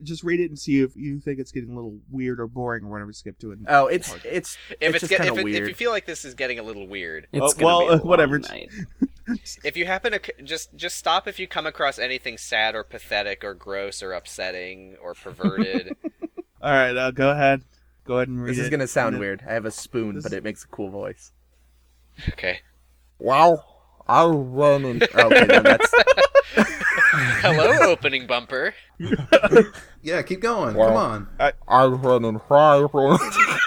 just read it and see if you think it's getting a little weird or boring or whatever. Skip to it. Oh, it's just kind of if weird. you feel like this is getting a little weird, It's gonna be a whatever. long night. if you happen to just stop if you come across anything sad or pathetic or gross or upsetting or perverted. All right, go ahead. Go ahead and read it. This is gonna sound weird. I have a spoon, but it makes a cool voice. Okay. Wow, I run in. Okay, no, that's. Hello, opening bumper. Yeah, keep going. Come on. I run in fire. What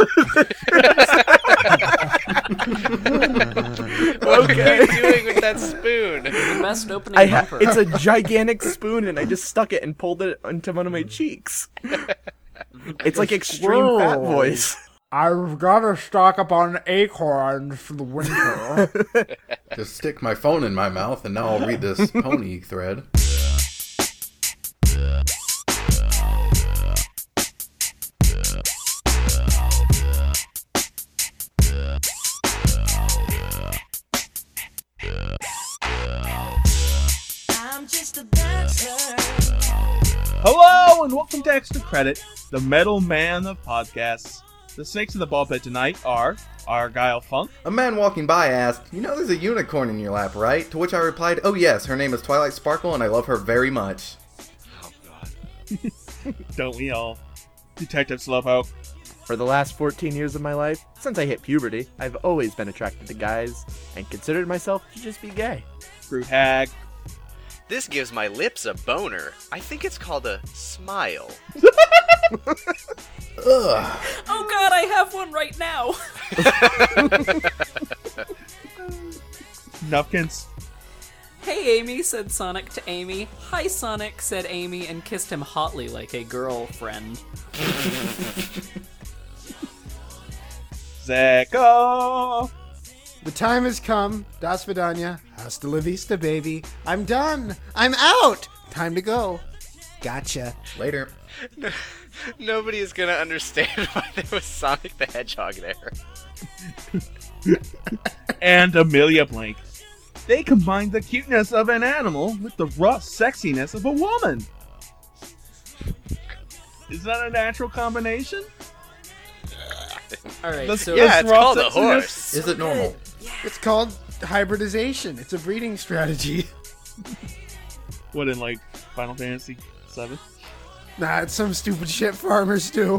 are you doing with that spoon? The best opening bumper. It's a gigantic spoon, and I just stuck it and pulled it into one of my cheeks. It's like extreme fat voice. I've got to stock up on acorns for the winter. Just stick my phone in my mouth, and now I'll read this pony thread. Hello and welcome to Extra Credit, the metal man of podcasts. The snakes in the ball pit tonight are Argyle Funk. A man walking by asked, "You know there's a unicorn in your lap, right?" To which I replied, "Oh yes, her name is Twilight Sparkle, and I love her very much." Oh God. Don't we all? Detective Slowpoke. For the last 14 years of my life, since I hit puberty, I've always been attracted to guys and considered myself to just be gay. Fruit Hag. This gives my lips a boner. I think it's called a smile. Ugh. Oh God, I have one right now. Nupkins. Hey Amy, said Sonic to Amy. Hi Sonic, said Amy, and kissed him hotly like a girlfriend. Zeko. The time has come. Das Vidania. Hasta la vista, baby. I'm done. I'm out. Time to go. Gotcha. Later. Nobody is gonna understand why there was Sonic the Hedgehog there. And Amelia Blank. They combined the cuteness of an animal with the rough sexiness of a woman. Is that a natural combination? Alright, The- so Yeah, it's raw called a sexiness- horse. Is it normal? It's called hybridization. It's a breeding strategy. What, in like Final Fantasy 7? Nah, it's some stupid shit farmers do.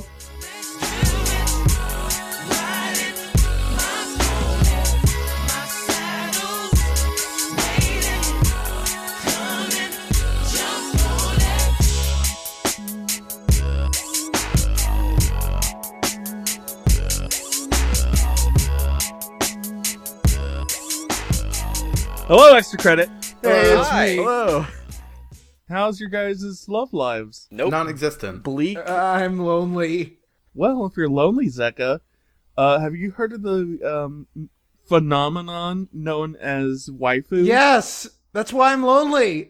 Hello, Extra Credit. Hey, it's Hi. me. Hello. How's your guys' love lives? Nope. Non-existent. Bleak. I'm lonely. Well, if you're lonely, Zeka, have you heard of the phenomenon known as waifu? Yes, that's why I'm lonely.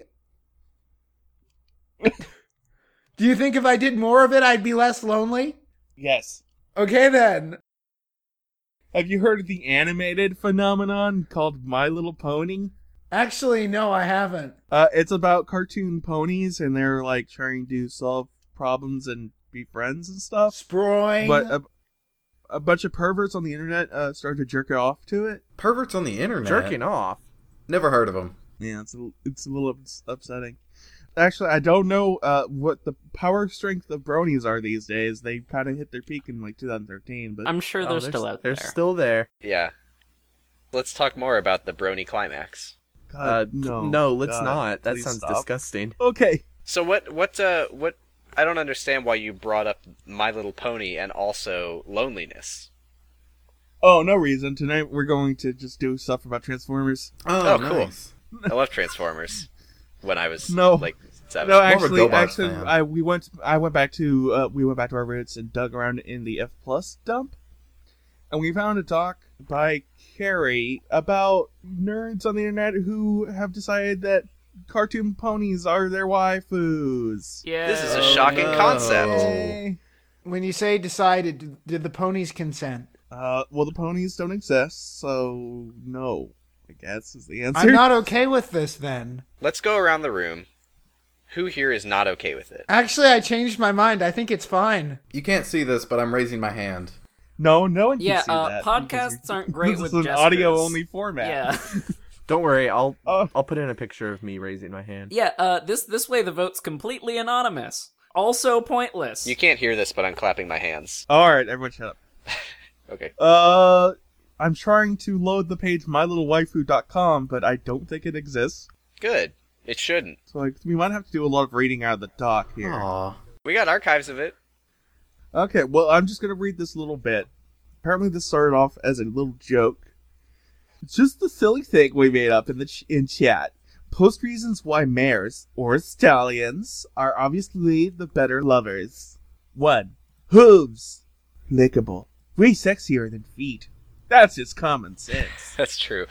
Do you think if I did more of it, I'd be less lonely? Yes. Okay, then. Have you heard of the animated phenomenon called My Little Pony? Actually, no, I haven't. It's about cartoon ponies, and they're like trying to solve problems and be friends and stuff. Sproing. But a bunch of perverts on the internet started to jerk off to it. Perverts on the internet. Jerking off. Never heard of them. Yeah, it's a little upsetting. Actually, I don't know what the power strength of bronies are these days. They kind of hit their peak in like 2013, but I'm sure they're still out there. They're still there. Yeah. Let's talk more about the brony climax. God, no, no, let's God, not. That please sounds stop. disgusting. Okay. So what I don't understand why you brought up My Little Pony and also loneliness. Oh, no reason. Tonight we're going to just do stuff about Transformers. Oh, Oh, cool. nice. I love Transformers when I was No. like 7. No, More of a actually, GoBots fan. we went back to our roots and dug around in the F Plus dump, and we found a talk by Carrie about nerds on the internet who have decided that cartoon ponies are their waifus. Yeah. This is a shocking concept. Yay. When you say decided, did the ponies consent? Well, the ponies don't exist, so no, I guess is the answer. I'm not okay with this then. Let's go around the room Who here is not okay with it? Actually, I changed my mind. I think it's fine. You can't see this, but I'm raising my hand. No one can Yeah, see that. podcasts aren't great This with is an gestures. audio-only format. Yeah. Don't worry, I'll Oh. put in a picture of me raising my hand. Yeah, this way the vote's completely anonymous. Also pointless. You can't hear this, but I'm clapping my hands. Alright, everyone shut up. Okay. I'm trying to load the page mylittlewaifu.com, but I don't think it exists. Good. It shouldn't. So like, we might have to do a lot of reading out of the doc here. Aw. We got archives of it. Okay, well, I'm just gonna read this little bit. Apparently this started off as a little joke. It's just the silly thing we made up in chat. Post reasons why mares, or stallions, are obviously the better lovers. 1. Hooves. Lickable. Way sexier than feet. That's just common sense. That's true.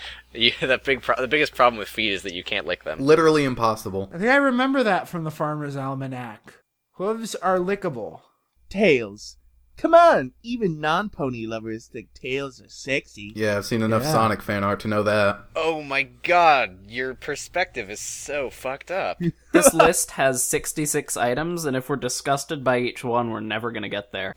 The biggest problem with feet is that you can't lick them. Literally impossible. I think I remember that from the Farmer's Almanac. Hooves are lickable. Tails. Come on, even non-pony lovers think tails are sexy. Yeah, I've seen enough Yeah. Sonic fan art to know that. Oh my god, your perspective is so fucked up. This list has 66 items, and if we're disgusted by each one, we're never gonna get there.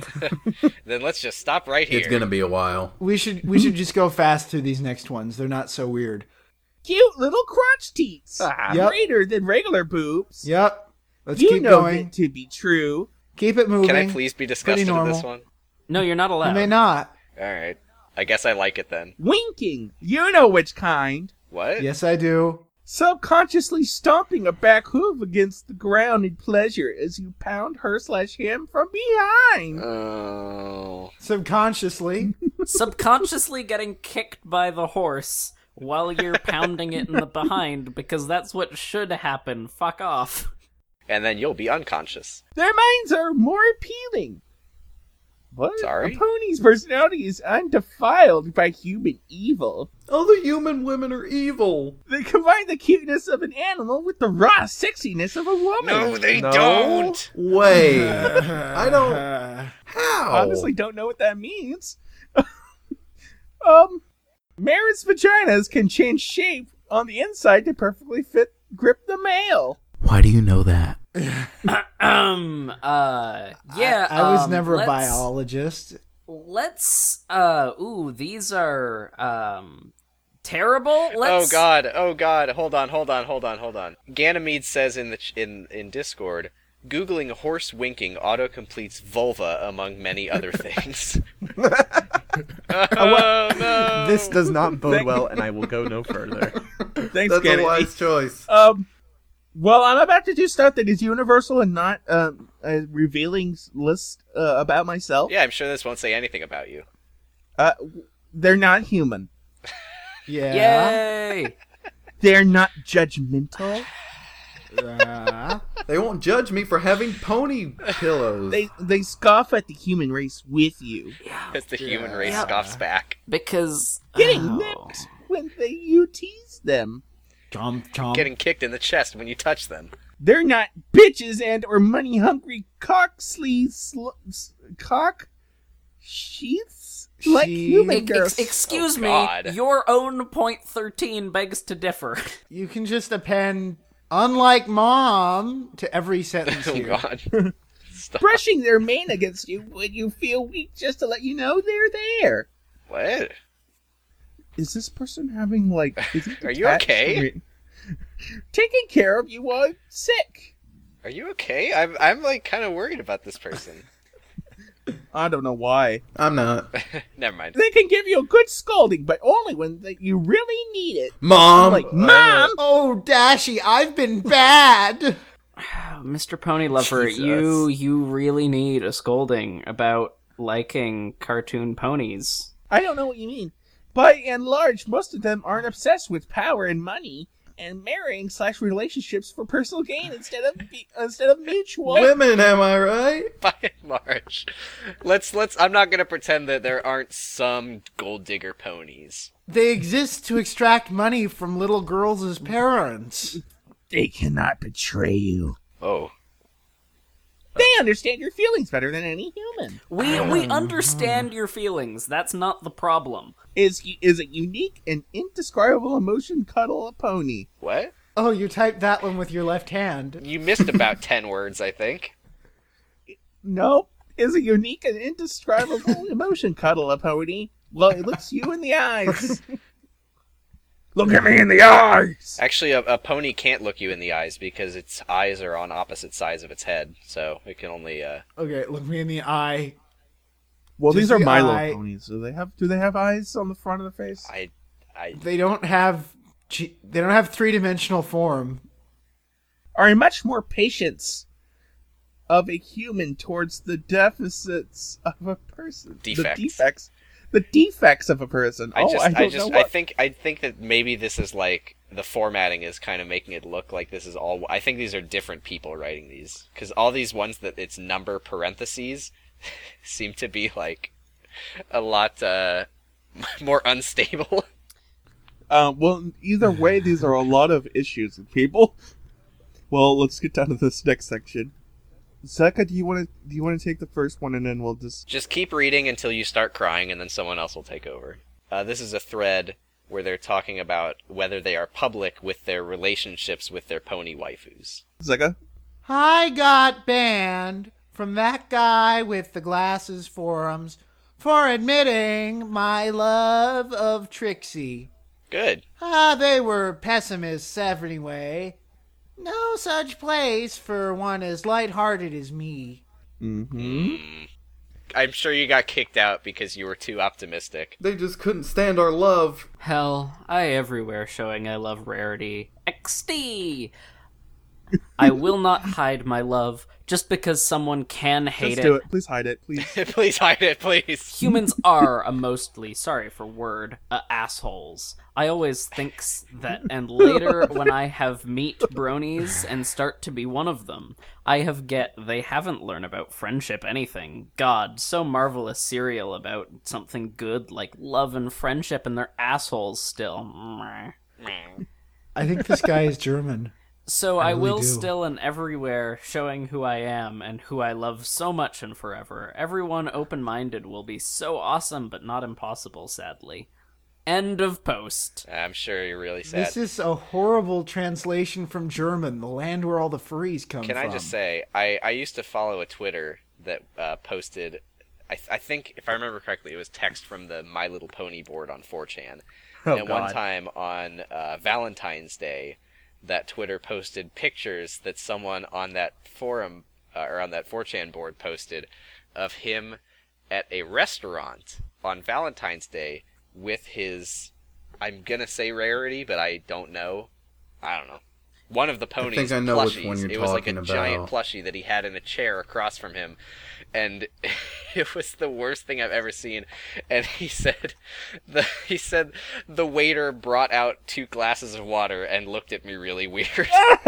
Then let's just stop right here. It's gonna be a while. We should just go fast through these next ones. They're not so weird. Cute little crotch teats. Yep. Greater than regular boobs. Yep. Let's You keep know going. it to be true. Keep it moving. Can I please be disgusted Pretty at this normal. one? No, you're not You allowed. may not. Alright. I guess I like it then. Winking. You know which kind. What? Yes, I do. Subconsciously stomping a back hoof against the ground in pleasure as you pound her/him from behind. Oh. Subconsciously. Subconsciously getting kicked by the horse while you're pounding it in the behind, because that's what should happen. Fuck off. And then you'll be unconscious. Their minds are more appealing. What? Sorry? A pony's personality is undefiled by human evil. All the human women are evil. They combine the cuteness of an animal with the raw sexiness of a woman. No, they No. don't! Wait. I don't. How? Honestly, don't know what that means. Mare's vaginas can change shape on the inside to perfectly grip the male. Why do you know that? Yeah. I was never a let's- biologist. Let's. These are terrible. Let's. Oh god, hold on. Ganymede says in Discord, Googling horse winking auto-completes vulva among many other things. Oh no! This does not bode well, and I will go no further. Thanks, That's Kennedy. a wise choice. Well, I'm about to do stuff that is universal and not a revealing list about myself. Yeah, I'm sure this won't say anything about you. They're not human. Yeah. Yay! They're not judgmental. They won't judge me for having pony pillows. They scoff at the human race with you. As the human race Yeah. scoffs back. Because Getting oh. nipped when you tease them. Chomp, chomp. Getting kicked in the chest when you touch them. They're not bitches and or money hungry cock sheaths like human girls. Excuse Oh, me, God. your own point 13 begs to differ. You can just append, unlike mom, to every sentence Oh here. god. Stop. Brushing their mane against you when you feel weak just to let you know they're there. What? Is this person having is he Are you detached okay? from it? Taking care of you while sick. Are you okay? I'm kind of worried about this person. I don't know why. I'm not. Never mind. They can give you a good scolding, but only when you really need it. Mom! Like, Mom! Oh, Dashy, I've been bad. Mr. Pony Lover, Jesus. you really need a scolding about liking cartoon ponies. I don't know what you mean. By and large, most of them aren't obsessed with power and money and marrying / relationships for personal gain instead of mutual. Women, am I right? By and large, let's. I'm not gonna pretend that there aren't some gold digger ponies. They exist to extract money from little girls' parents. They cannot betray you. Oh, They understand your feelings better than any human. We understand your feelings. That's not the problem. Is a unique and indescribable emotion cuddle a pony? what? Oh, you typed that one with your left hand. You missed about 10 words, I think. Nope. Is a unique and indescribable emotion, Cuddle a Pony. Well, it looks you in the eyes. Look at me in the eyes! Actually, a pony can't look you in the eyes because its eyes are on opposite sides of its head, so it can only, Okay, look me in the eye. Well, Just these are the Milo eye. ponies. Do they have eyes on the front of their face? They don't have three-dimensional form. Are much more patience of a human towards the deficits of a person. Defects. The defects of a person. I think that maybe this is like the formatting is kind of making it look like this is all. I think these are different people writing these because all these ones that it's number parentheses seem to be like a lot more unstable. Well, either way, these are a lot of issues with people. Well, let's get down to this next section. Zeka, do you want to take the first one, and then we'll just keep reading until you start crying, and then someone else will take over. This is a thread where they're talking about whether they are public with their relationships with their pony waifus. Zeka? I got banned from that guy with the glasses forums for admitting my love of Trixie. Good. They were pessimists anyway. No such place for one as lighthearted as me. Mm-hmm. I'm sure you got kicked out because you were too optimistic. They just couldn't stand our love. Hell, I everywhere showing I love Rarity. XD! I will not hide my love just because someone can hate Just do it. Please hide it, please. Please hide it, please. Humans are mostly, sorry for word, assholes. I always thinks that, and later when I have meet bronies and start to be one of them, I have get they haven't learned about friendship anything. God, so marvelous serial about something good like love and friendship, and they're assholes still. I think this guy is German. So I I really will do. still and everywhere showing who I am and who I love so much and forever. Everyone open-minded will be so awesome but not impossible, sadly. End of post. I'm sure you're really sad. This is a horrible translation from German, the land where all the furries come Can from. I just say, I used to follow a Twitter that posted, I think, if I remember correctly, it was text from the My Little Pony board on 4chan. And one time on Valentine's Day, that Twitter posted pictures that someone on that forum, or on that 4chan board posted, of him at a restaurant on Valentine's Day with his, I'm gonna say Rarity, but I don't know. One of the ponies' I know plushies. which one you're It was like a talking giant about. plushie that he had in a chair across from him, and it was the worst thing I've ever seen. And he said the waiter brought out 2 glasses of water and looked at me really weird.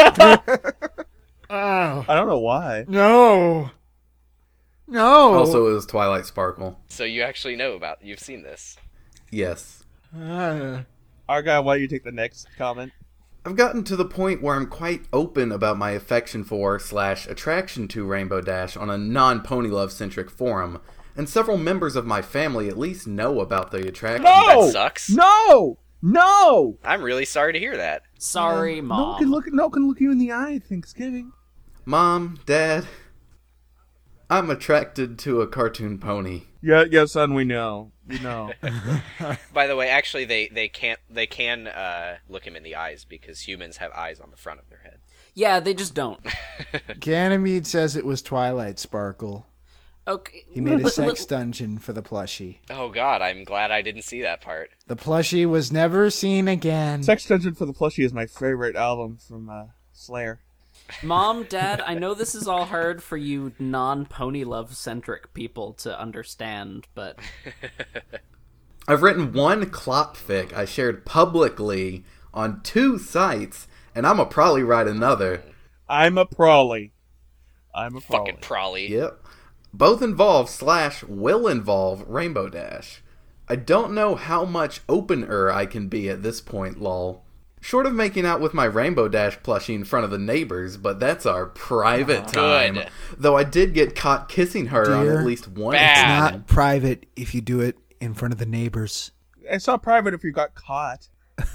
Oh, I don't know why. no. Also, it was Twilight Sparkle. So you actually you've seen this. Yes. Argyle, why don't you take the next comment? I've gotten to the point where I'm quite open about my affection for / attraction to Rainbow Dash on a non-Pony Love centric forum, and several members of my family at least know about the attraction. No! That sucks. No! I'm really sorry to hear that. Sorry, No Mom. one can look you in the eye at Thanksgiving. Mom, Dad, I'm attracted to a cartoon pony. Yeah, son, we know. We know. By the way, actually, they can look him in the eyes because humans have eyes on the front of their head. Yeah, they just don't. Ganymede says it was Twilight Sparkle. Okay. He made a sex dungeon for the plushie. Oh God, I'm glad I didn't see that part. The plushie was never seen again. Sex Dungeon for the Plushie is my favorite album from Slayer. Mom, Dad, I know this is all hard for you non-Pony Love-centric people to understand, but I've written one clop fic I shared publicly on 2 sites, and I'ma probably write another. I'm a Prawley. Fucking Prawley. Yep. Both involve / will involve Rainbow Dash. I don't know how much opener I can be at this point, lol. Short of making out with my Rainbow Dash plushie in front of the neighbors, but that's our private time. Good. Though I did get caught kissing her on Dear, at least one bad. It's occasion. not private if you do it in front of the neighbors. It's not private if you got caught.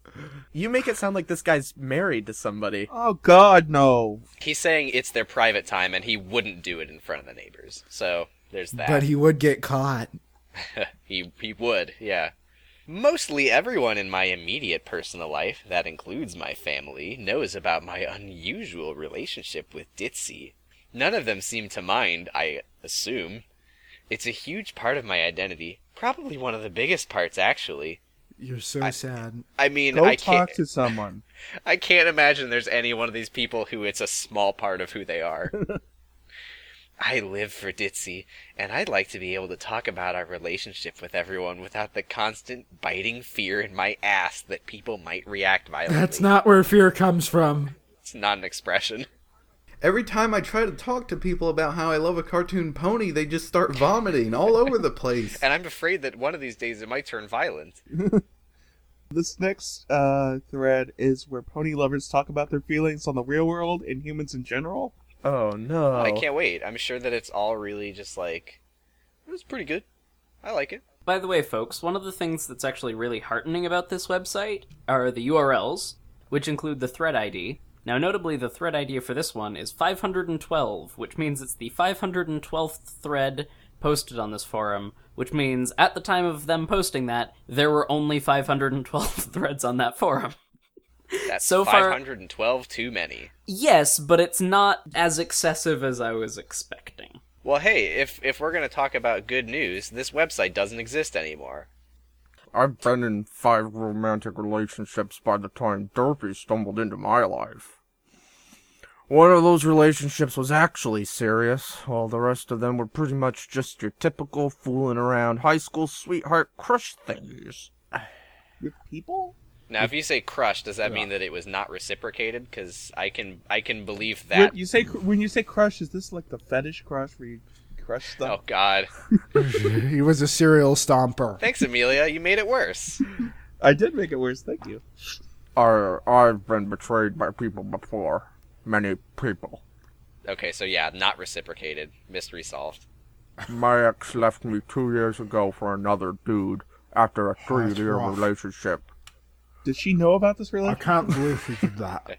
You make it sound like this guy's married to somebody. Oh God, no. He's saying it's their private time, and he wouldn't do it in front of the neighbors. So there's that. But he would get caught. He would, yeah. Mostly everyone in my immediate personal life, that includes my family, knows about my unusual relationship with Ditzy. None of them seem to mind, I assume. It's a huge part of my identity. Probably one of the biggest parts, actually. You're so sad. I mean, Go I talk can't. to someone. I can't imagine there's any one of these people who it's a small part of who they are. I live for Ditzy, and I'd like to be able to talk about our relationship with everyone without the constant biting fear in my ass that people might react violently. That's not where fear comes from. It's not an expression. Every time I try to talk to people about how I love a cartoon pony, they just start vomiting all over the place. And I'm afraid that one of these days it might turn violent. This next thread is where pony lovers talk about their feelings on the real world and humans in general. Oh no. I can't wait. I'm sure that it's all really just like, it was pretty good. I like it. By the way, folks, one of the things that's actually really heartening about this website are the URLs, which include the thread ID. Now, notably, the thread ID for this one is 512, which means it's the 512th thread posted on this forum, which means at the time of them posting that, there were only 512 threads on that forum. That's So far- 512 too many. Yes, but it's not as excessive as I was expecting. Well, hey, if we're going to talk about good news, this website doesn't exist anymore. I've been in 5 romantic relationships by the time Derpy stumbled into my life. One of those relationships was actually serious, while the rest of them were pretty much just your typical fooling around high school sweetheart crush things. With people? Now, if you say crush, does that mean that it was not reciprocated? Because I can believe that. When you say crush, is this like the fetish crush where you crush Oh, stuff? God. He was a serial stomper. Thanks, Amelia. You made it worse. I did make it worse, thank you. I've been betrayed by people before. Many people. Okay, so yeah, not reciprocated. Mystery solved. My ex left me 2 years ago for another dude after a 3-year rough. relationship. Did she know about this I relationship? can't believe he did that.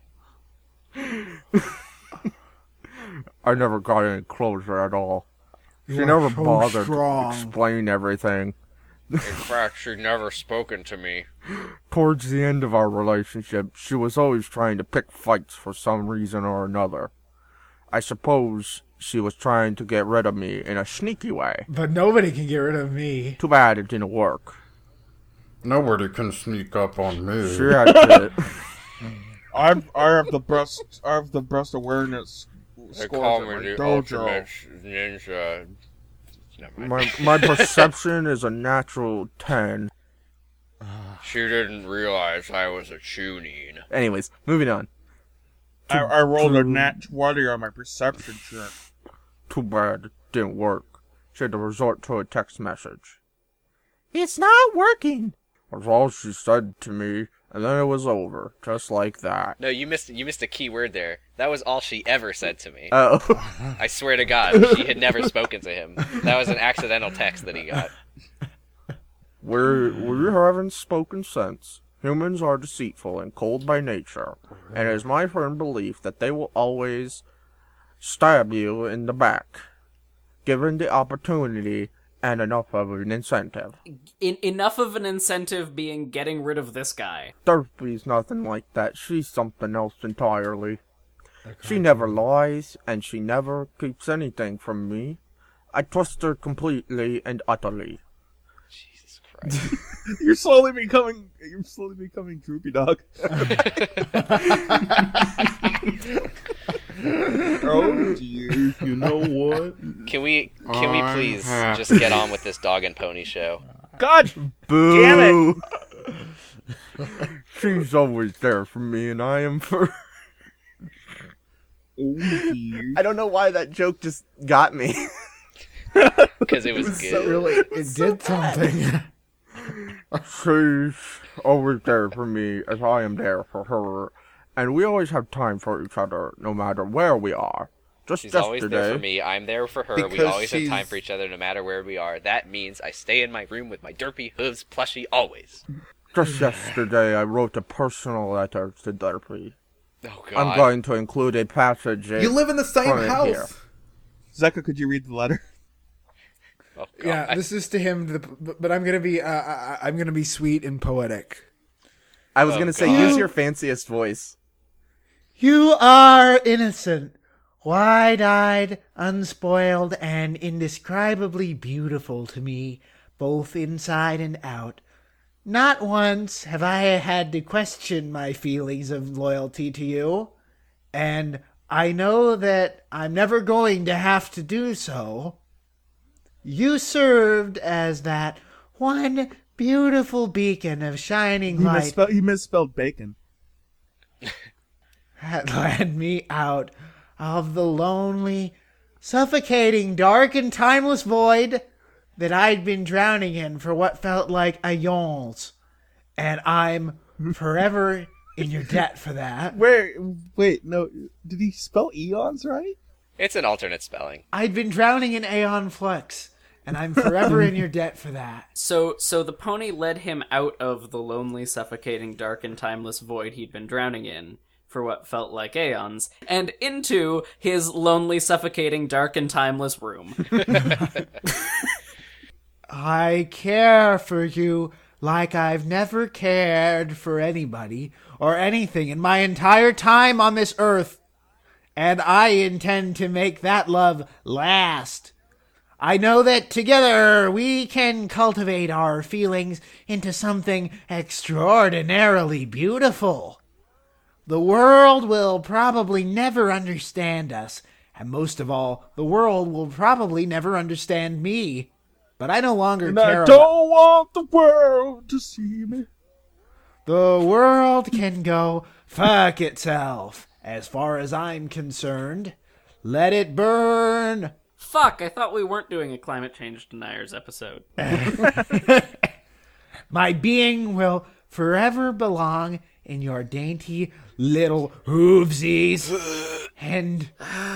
I never got any closure at all. She You're never so bothered strong. to explain everything. In fact, she'd never spoken to me. Towards the end of our relationship, she was always trying to pick fights for some reason or another. I suppose she was trying to get rid of me in a sneaky way. But nobody can get rid of me. Too bad it didn't work. Nobody can sneak up on me. She had to... I have the breast awareness scores at my dojo. ninja. Never mind. my perception is a natural 10. She didn't realize I was a tuning. Anyways, moving on. I rolled a nat 20 on my perception check. Too bad it didn't work. She had to resort to a text message. It's not working. That's all she said to me, and then it was over, just like that. No, you missed a key word there. That was all she ever said to me. Oh. I swear to God, she had never spoken to him. That was an accidental text that he got. We haven't spoken since. Humans are deceitful and cold by nature, and it is my firm belief that they will always stab you in the back, given the opportunity and enough of an incentive. Enough of an incentive being getting rid of this guy. Derpy's nothing like that. She's something else entirely. She never lies, and she never keeps anything from me. I trust her completely and utterly. Jesus Christ. You're slowly becoming droopy dog. Oh dear, you know what? Can we please just get on with this dog and pony show? God Boo! damn it! She's always there for me, and I am for... Oh dear. I don't know why that joke just got me. Because it was good. It did something. She's always there for me, as I am there for her. And we always have time for each other, no matter where we are. Just She's yesterday, always there for me. I'm there for her. We Because always have time she's- for each other, no matter where we are. That means I stay in my room with my derpy hooves plushie always. Just yesterday, I wrote a personal letter to Derpy. Oh God. I'm going to include a passage. You live in the same from it house. here. Zeka, could you read the letter? Oh, God. Yeah, this is to him, but I'm gonna be sweet and poetic. I was going to say, God. use your fanciest voice. You are innocent, wide-eyed, unspoiled, and indescribably beautiful to me, both inside and out. Not once have I had to question my feelings of loyalty to you, and I know that I'm never going to have to do so. You served as that one beautiful beacon of shining light He misspelled bacon. that led me out of the lonely, suffocating, dark, and timeless void that I'd been drowning in for what felt like aeons. And I'm forever in your debt for that. Wait, no. Did he spell eons right? It's an alternate spelling. I'd been drowning in Aeon Flux, and I'm forever in your debt for that. So the pony led him out of the lonely, suffocating, dark, and timeless void he'd been drowning in for what felt like aeons, and into his lonely, suffocating, dark, and timeless room. I care for you like I've never cared for anybody or anything in my entire time on this earth, and I intend to make that love last. I know that together we can cultivate our feelings into something extraordinarily beautiful. The world will probably never understand us, and most of all, the world will probably never understand me. But I no longer And care I about... don't want the world to see me. The world can go fuck itself, as far as I'm concerned. Let it burn. Fuck, I thought we weren't doing a climate change deniers episode. My being will forever belong in your dainty little hoovesies. And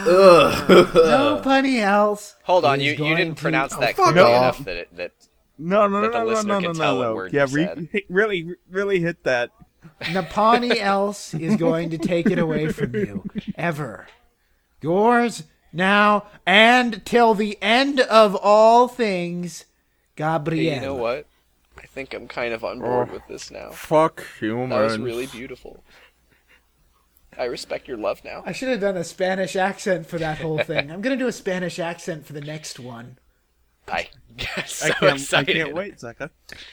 nobody else. Hold on, is you going didn't to- pronounce that fuck clearly off. enough that No, That the listener can tell what word Yeah, you said. really hit that. Nobody else is going to take it away from you, ever. Yours, now, and till the end of all things, Gabrielle. Hey, you know what? I think I'm kind of on board with this now. Fuck humans. That was really beautiful. I respect your love now. I should have done a Spanish accent for that whole thing. I'm going to do a Spanish accent for the next one. I get so I excited. can't wait, Zeka.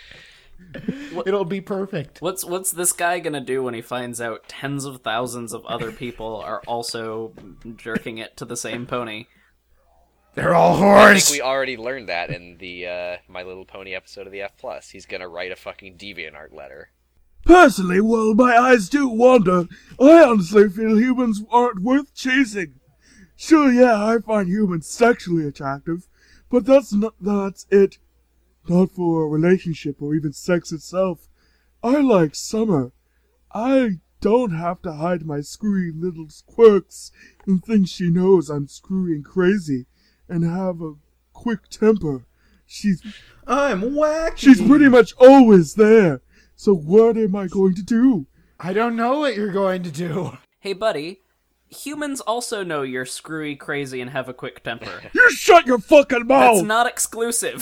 It'll be perfect. What's this guy gonna do when he finds out tens of thousands of other people are also jerking it to the same pony? They're all I think whores. we already learned that in the My Little Pony episode of the F+. He's gonna write a fucking DeviantArt letter. Personally, while my eyes do wander, I honestly feel humans aren't worth chasing. Sure, yeah, I find humans sexually attractive, but that's it. Not for a relationship or even sex itself. I like summer. I don't have to hide my screwy little quirks and think she knows I'm screwy and crazy and have a quick temper. I'm wacky. She's pretty much always there. So what am I going to do? I don't know what you're going to do. Hey, buddy, humans also know you're screwy, crazy, and have a quick temper. You shut your fucking mouth! That's not exclusive.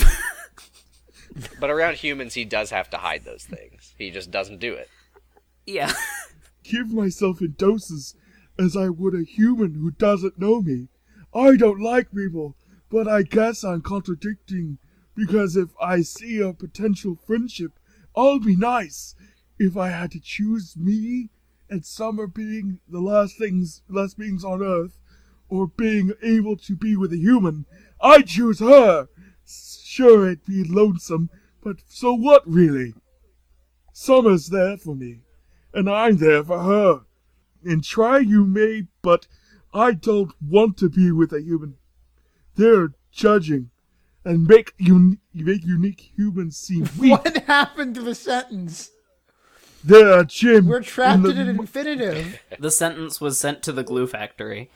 But around humans, he does have to hide those things. He just doesn't do it. Yeah. Give myself in doses as I would a human who doesn't know me. I don't like people, but I guess I'm contradicting because if I see a potential friendship, I'll be nice. If I had to choose me and summer being the last beings on Earth, or being able to be with a human, I'd choose her. Sure, it'd be lonesome, but so what, really? Summer's there for me, and I'm there for her. And try you may, but I don't want to be with a human. They're judging, and make unique humans seem weak. What happened to the sentence? They're a gym. We're trapped in an infinitive. The sentence was sent to the glue factory.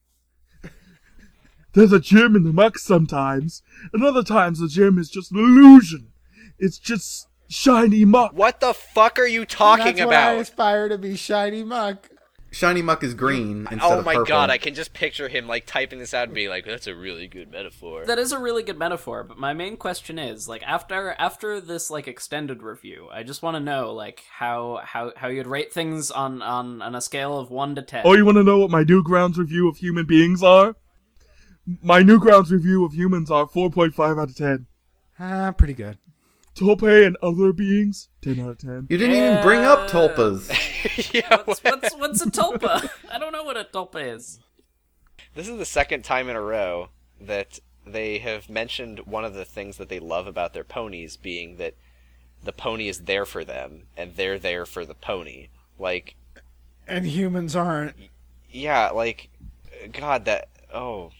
There's a gym in the muck sometimes, and other times the gym is just an illusion. It's just Shiny Muck. What the fuck are you talking That's why I about? aspire to be Shiny Muck. Shiny Muck is green instead Oh of my purple. god, I can just picture him like typing this out and being like, "That's a really good metaphor." That is a really good metaphor, but my main question is, like, after this like extended review, I just want to know like how you'd rate things on a scale of 1 to 10. Oh, you want to know what my Newgrounds review of human beings are? My Newgrounds review of humans are 4.5 out of 10. Pretty good. Tulpe and other beings, 10 out of 10. You didn't even bring up tulpas. Yeah, What's a tulpa? I don't know what a tulpa is. This is the second time in a row that they have mentioned one of the things that they love about their ponies being that the pony is there for them and they're there for the pony. Like, And humans aren't. yeah, like, God, that, oh,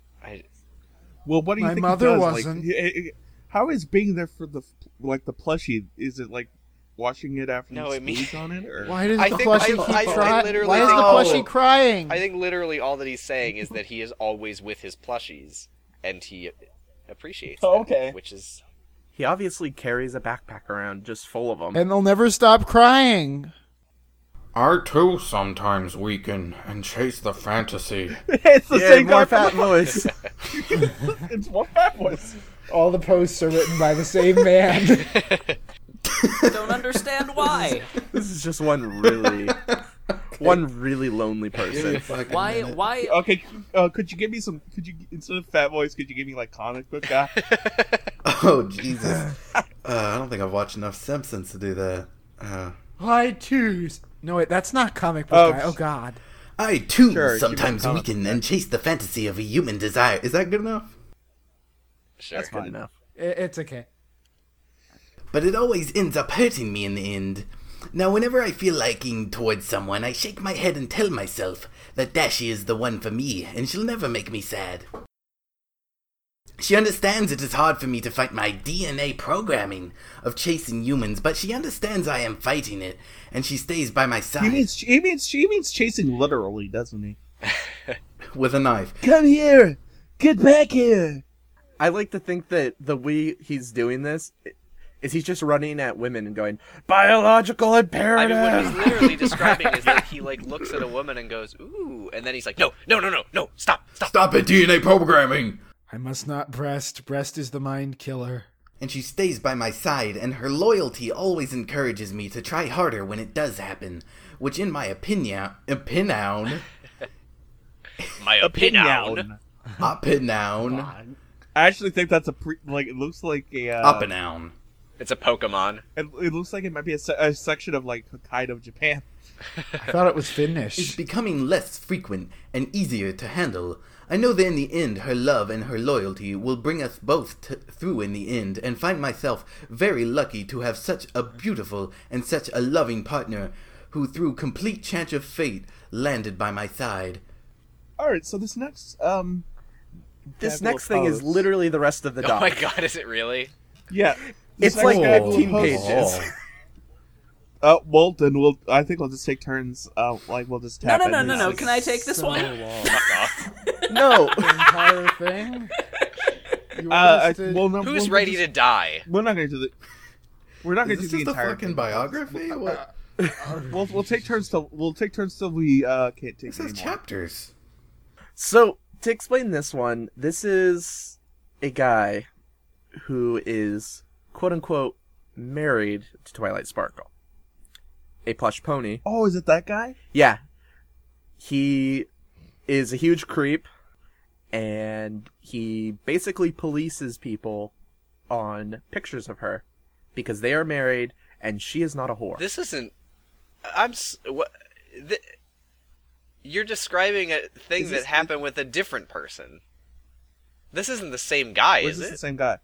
Well, what do you My think mother he does? wasn't. Like, how is being there for the plushie? Is it like washing it after No, you it means- squeeze on it? Or? Why does I the think- plushie I keep crying? literally Why is the think- plushie crying? I think literally all that he's saying is that he is always with his plushies, and he appreciates Oh, that, okay. which is... He obviously carries a backpack around just full of them. And they'll never stop crying. I too sometimes weaken and chase the fantasy. It's the Yeah, same more guy fat from voice. It's more fat voice. All the posts are written by the same man. Don't understand why. This is just one really lonely person. Why? Okay, could you give me some? Could you instead of fat voice? Could you give me like comic book guy? Oh, Jesus. I don't think I've watched enough Simpsons to do that. I choose. No, wait, that's not comic book guy. Oh, Oh, God. I too Sure, sometimes give me a weaken comic. and chase the fantasy of a human desire. Is that good enough? Sure. That's Good fine. enough. It's okay. But it always ends up hurting me in the end. Now, whenever I feel liking towards someone, I shake my head and tell myself that Dashi is the one for me, and she'll never make me sad. She understands it is hard for me to fight my DNA programming of chasing humans, but she understands I am fighting it, and she stays by my side He means chasing literally, doesn't he? with a knife. Come here, get back here. I like to think that the way he's doing this is he's just running at women and going, biological I imperative! mean, what he's literally describing is that he, like, looks at a woman and goes, ooh, and then he's like, no, stop. Stop it, DNA programming! I must not breast. Breast is the mind killer. And she stays by my side, and her loyalty always encourages me to try harder when it does happen, which in my opinion, My opinion. I actually think that's it looks like a Up-a-noun. It's a Pokemon. It looks like it might be a section of like Hokkaido, Japan. I thought it was It's Finnish. becoming less frequent and easier to handle. I know that in the end, her love and her loyalty will bring us both through in the end, and find myself very lucky to have such a beautiful and such a loving partner who, through complete chance of fate, landed by my side. All right, so this next This Tableau next thing is pose. literally the rest of the Oh doc. my god, is it really? Yeah, It's this like next 15 tableau pages. pose- well, then I think we'll just take turns. We'll just tap in. No. Can I take this one? Fuck off. No! The entire thing? You want us to- Well, no, Who's we'll ready just- to die? We're not going to do the. We're not going Is to this do the just a entire fucking thing. biography? What? We'll take turns till we can't take This it has anymore. chapters. So, to explain this one, this is a guy who is, quote-unquote, married to Twilight Sparkle. A plush pony. Oh, is it that guy? Yeah. He is a huge creep, and he basically polices people on pictures of her because they are married and she is not a whore. This isn't. What? You're describing a thing Is this- that happened with a different person. This isn't the same guy, Or is this the it? same guy?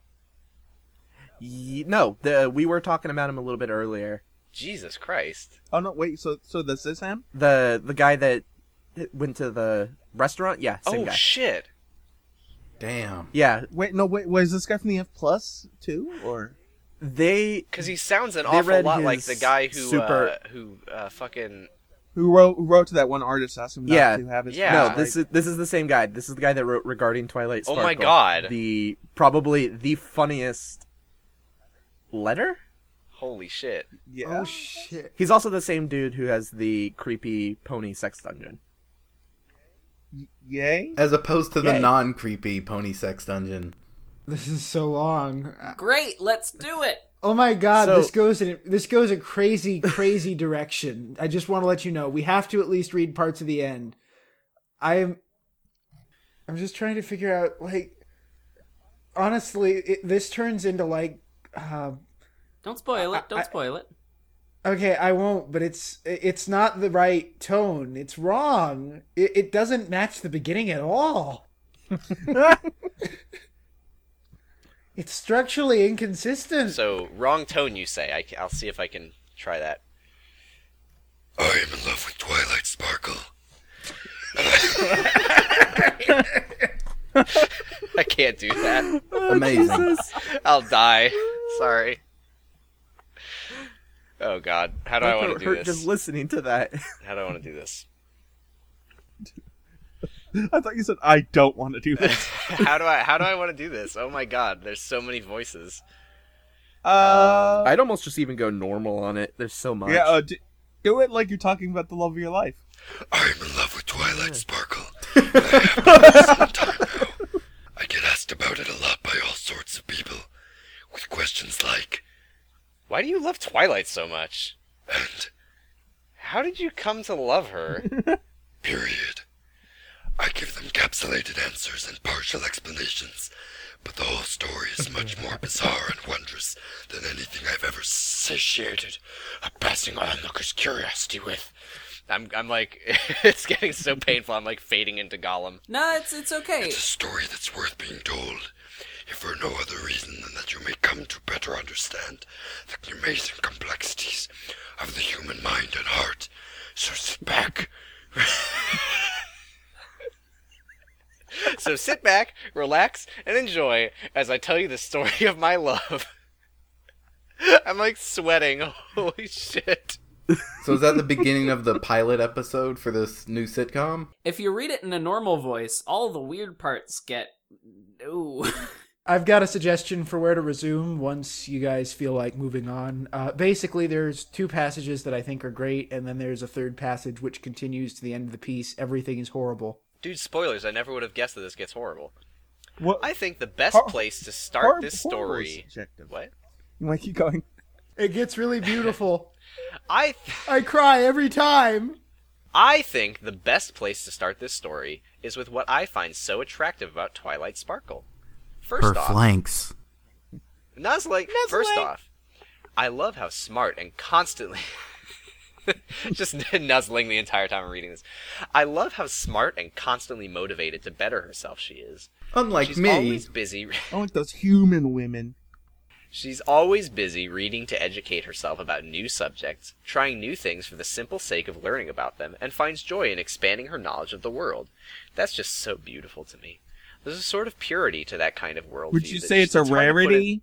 No, we were talking about him a little bit earlier. Jesus Christ. Oh no, wait. So this is him? The guy that went to the restaurant? Yeah, same Oh guy. shit. Damn. Yeah, Wait, no, wait. Was this guy from the F Plus too, or? they... Because he sounds an They awful read lot like his the guy super- who fucking. Who wrote to that one artist asking him Yeah. not to have his Yeah. No, like- this is the same guy. This is the guy that wrote regarding Twilight Oh Sparkle. my God. Probably the funniest letter? Holy shit. Yeah. Oh shit! He's also the same dude who has the creepy pony sex dungeon. Yay? As opposed to the Yay. non-creepy pony sex dungeon. This is so long. Great, let's do it. Oh my god, So- this goes a crazy, crazy direction. I just want to let you know we have to at least read parts of the end. I'm just trying to figure out, like, honestly, this turns into like. Don't spoil it. Don't spoil it. Okay, I won't, but it's not the right tone. It's wrong. It doesn't match the beginning at all. It's structurally inconsistent. So, wrong tone, you say. I'll see if I can try that. I am in love with Twilight Sparkle. I can't do that. Amazing. I'll die. Sorry. Oh god. How do I want to do Just this? listening to that. How do I want to do this? I thought you said I don't want to do this. How do I want to do this? Oh my god, there's so many voices. I'd almost just even go normal on it. There's so much. Yeah, do it like you're talking about the love of your life. I am in love with Twilight Sparkle. And I have been for some time now. I get asked about it a lot by all sorts of people, with questions like, Why do you love Twilight so much? and How did you come to love her? period. I give them capsulated answers and partial explanations, but the whole story is much more bizarre and wondrous than anything I've ever satiated a passing onlooker's curiosity with. I'm like, it's getting so painful. I'm like fading into Gollum. No, it's okay. It's a story that's worth being told, if for no other reason than that you may come to better understand the amazing complexities of the human mind and heart. So sit back. So sit back, relax, and enjoy as I tell you the story of my love. I'm like sweating. Holy shit. So is that the beginning of the pilot episode for this new sitcom? If you read it in a normal voice, all the weird parts get... Ooh. I've got a suggestion for where to resume once you guys feel like moving on. Basically, there's two passages that I think are great, and then there's a third passage which continues to the end of the piece. Everything is horrible. Dude, spoilers. I never would have guessed that this gets horrible. What? I think the best Hor- place to start this horrible story... subjective. What? You might keep going. It gets really beautiful. I cry every time. think the best place to start this story is with what I find so attractive about Twilight Sparkle. First off, flanks. Nuzzling. First off, I love how smart and constantly... just nuzzling the entire time I'm reading this. I love how smart and constantly motivated to better herself she is. Unlike She's me. always busy... I like those human women. She's always busy reading to educate herself about new subjects, trying new things for the simple sake of learning about them, and finds joy in expanding her knowledge of the world. That's just so beautiful to me. There's a sort of purity to that kind of worldview. Would you that say it's a hard to put in- rarity?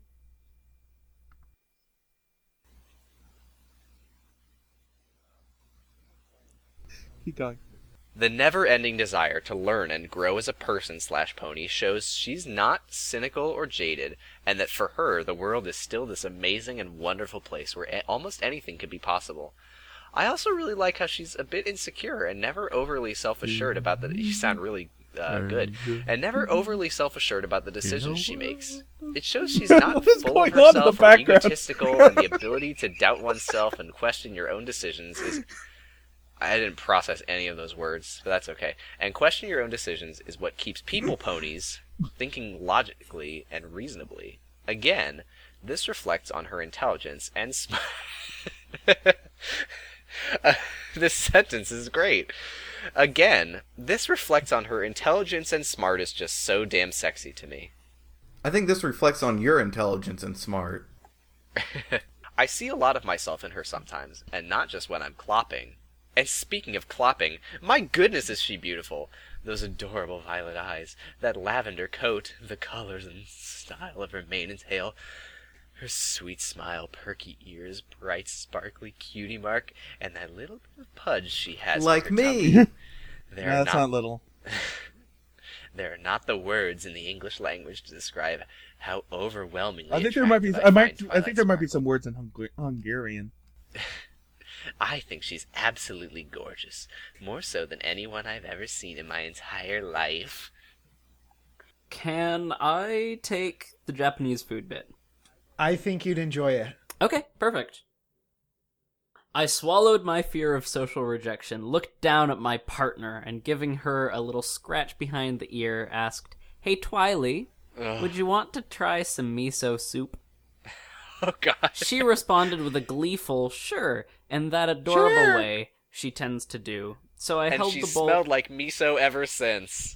Keep going. The never-ending desire to learn and grow as a person/pony shows she's not cynical or jaded, and that for her, the world is still this amazing and wonderful place where almost anything could be possible. I also really like how she's a bit insecure and never overly self-assured about the... You sound really good. And never overly self-assured about the decisions she makes. It shows she's not What is full going of on in the herself or background? egotistical, and the ability to doubt oneself and question your own decisions is... I didn't process any of those words, but that's okay. And question your own decisions is what keeps people ponies thinking logically and reasonably. Again, this reflects on her intelligence and this sentence is great. Again, this reflects on her intelligence and smart is just so damn sexy to me. I think this reflects on your intelligence and smart. I see a lot of myself in her sometimes, and not just when I'm clopping. And speaking of clopping, my goodness is she beautiful. Those adorable violet eyes, that lavender coat, the colors and style of her mane and tail, her sweet smile, perky ears, bright sparkly cutie mark, and that little bit of pudge she has. Like on her me. tummy. They're No, that's not not little. There are not the words in the English language to describe how overwhelmingly I think there might be. I think there might be some words in Hungarian. I think she's absolutely gorgeous, more so than anyone I've ever seen in my entire life. Can I take the Japanese food bit? I think you'd enjoy it. Okay, perfect. I swallowed my fear of social rejection, looked down at my partner, and giving her a little scratch behind the ear, asked, "Hey, Twily, would you want to try some miso soup?" Oh, gosh. She responded with a gleeful "sure," in that adorable way she tends to do. So I held the bowl. And she smelled like miso ever since.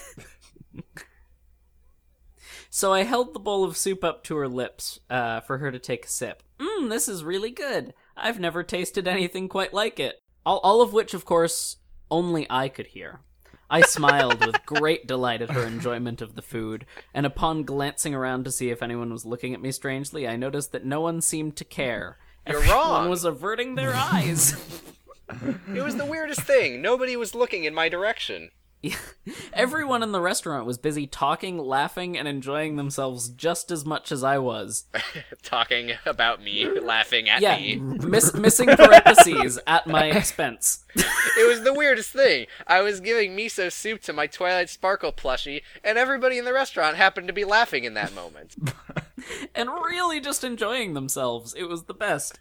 So I held the bowl of soup up to her lips for her to take a sip. This is really good. I've never tasted anything quite like it. All of which, of course, only I could hear. I smiled with great delight at her enjoyment of the food, and upon glancing around to see if anyone was looking at me strangely, I noticed that no one seemed to care. You're Everyone wrong. was averting their eyes. It was the weirdest thing. Nobody was looking in my direction. Everyone in the restaurant was busy talking, laughing, and enjoying themselves just as much as I was. Talking about me, laughing at Yeah, me. missing parentheses at my expense. It was the weirdest thing. I was giving miso soup to my Twilight Sparkle plushie, and everybody in the restaurant happened to be laughing in that moment. And really just enjoying themselves. It was the best.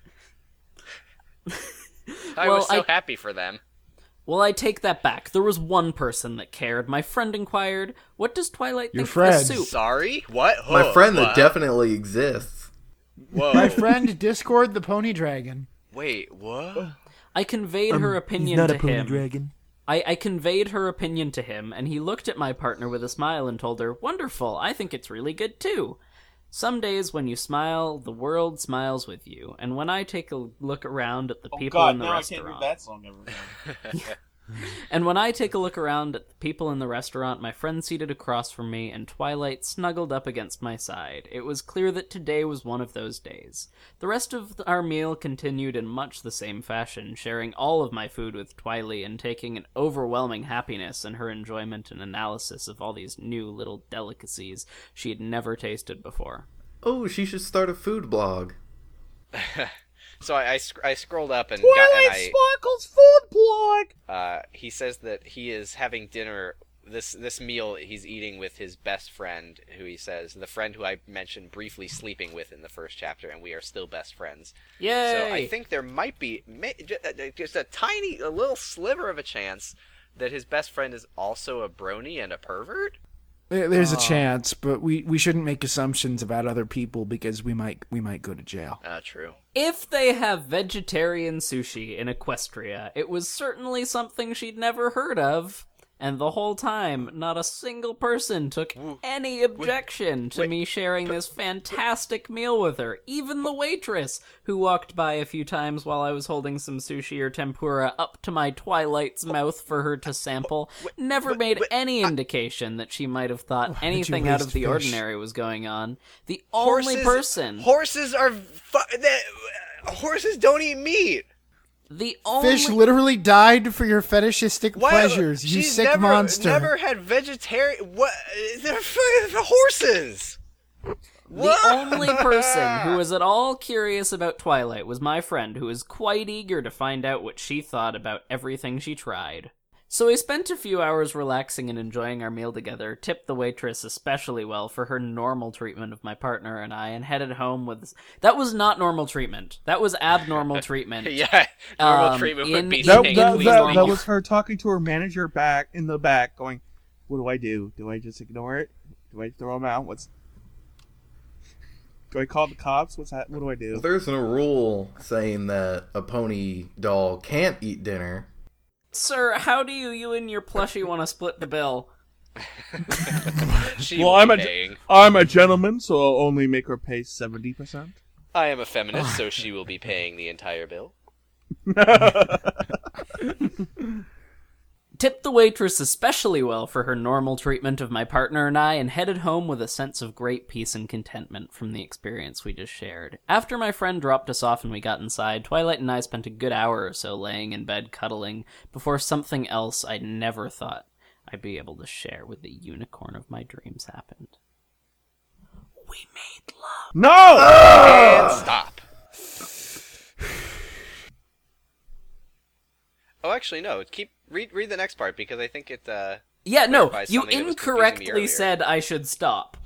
I was so happy for them. Well, I take that back. There was one person that cared. My friend inquired, "What does Twilight Your think friend. of the soup?" Sorry? What? My friend what? that definitely exists. Whoa. My friend Discord the Pony Dragon. Wait, what? I conveyed her opinion to him. dragon. I conveyed her opinion to him, and he looked at my partner with a smile and told her, "Wonderful, I think it's really good too." Some days when you smile, the world smiles with you. And when I take a look around at the people in the restaurant... song ever again. And when I take a look around at the people in the restaurant, my friend seated across from me, and Twilight snuggled up against my side, it was clear that today was one of those days. The rest of our meal continued in much the same fashion, sharing all of my food with Twily and taking an overwhelming happiness in her enjoyment and analysis of all these new little delicacies she had never tasted before. Oh, she should start a food blog. So I scrolled up and Twilight Sparkle's food blog! he says that he is having dinner, this meal he's eating with his best friend, who he says, the friend who I mentioned briefly sleeping with in the first chapter, and we are still best friends. Yay! So I think there might be just a little sliver of a chance that his best friend is also a brony and a pervert? There's a chance, but we shouldn't make assumptions about other people because we might go to jail. True. If they have vegetarian sushi in Equestria, it was certainly something she'd never heard of. And the whole time, not a single person took any objection to me sharing this fantastic meal with her. Even the waitress, who walked by a few times while I was holding some sushi or tempura up to my Twilight's mouth for her to sample, never made any indication that she might have thought anything out of the ordinary was going on. The only person... Horses don't eat meat! The only... Fish literally died for your fetishistic pleasures, you She's sick monster. Never had vegetarian. What? They're horses. The only person who was at all curious about Twilight was my friend, who was quite eager to find out what she thought about everything she tried. So we spent a few hours relaxing and enjoying our meal together, tipped the waitress especially well for her normal treatment of my partner and I, and headed home with... That was not normal treatment. That was abnormal treatment. Yeah, normal treatment would be That normal. was her talking to her manager in the back, going, "What do I do? Do I just ignore it? Do I throw him out? Do I call the cops? What do I do?" There's no rule saying that a pony doll can't eat dinner. Sir, how do you and your plushie want to split the bill? I'm a gentleman, so I'll only make her pay 70%. I am a feminist, so she will be paying the entire bill. Tipped the waitress especially well for her normal treatment of my partner and I, and headed home with a sense of great peace and contentment from the experience we just shared. After my friend dropped us off and we got inside, Twilight and I spent a good hour or so laying in bed cuddling before something else I'd never thought I be able to share with the unicorn of my dreams happened. We made love. No! And stop. Oh, actually, no. Read the next part because I think it. Yeah, no. clarifies You something that was confusing me incorrectly earlier. said I should stop.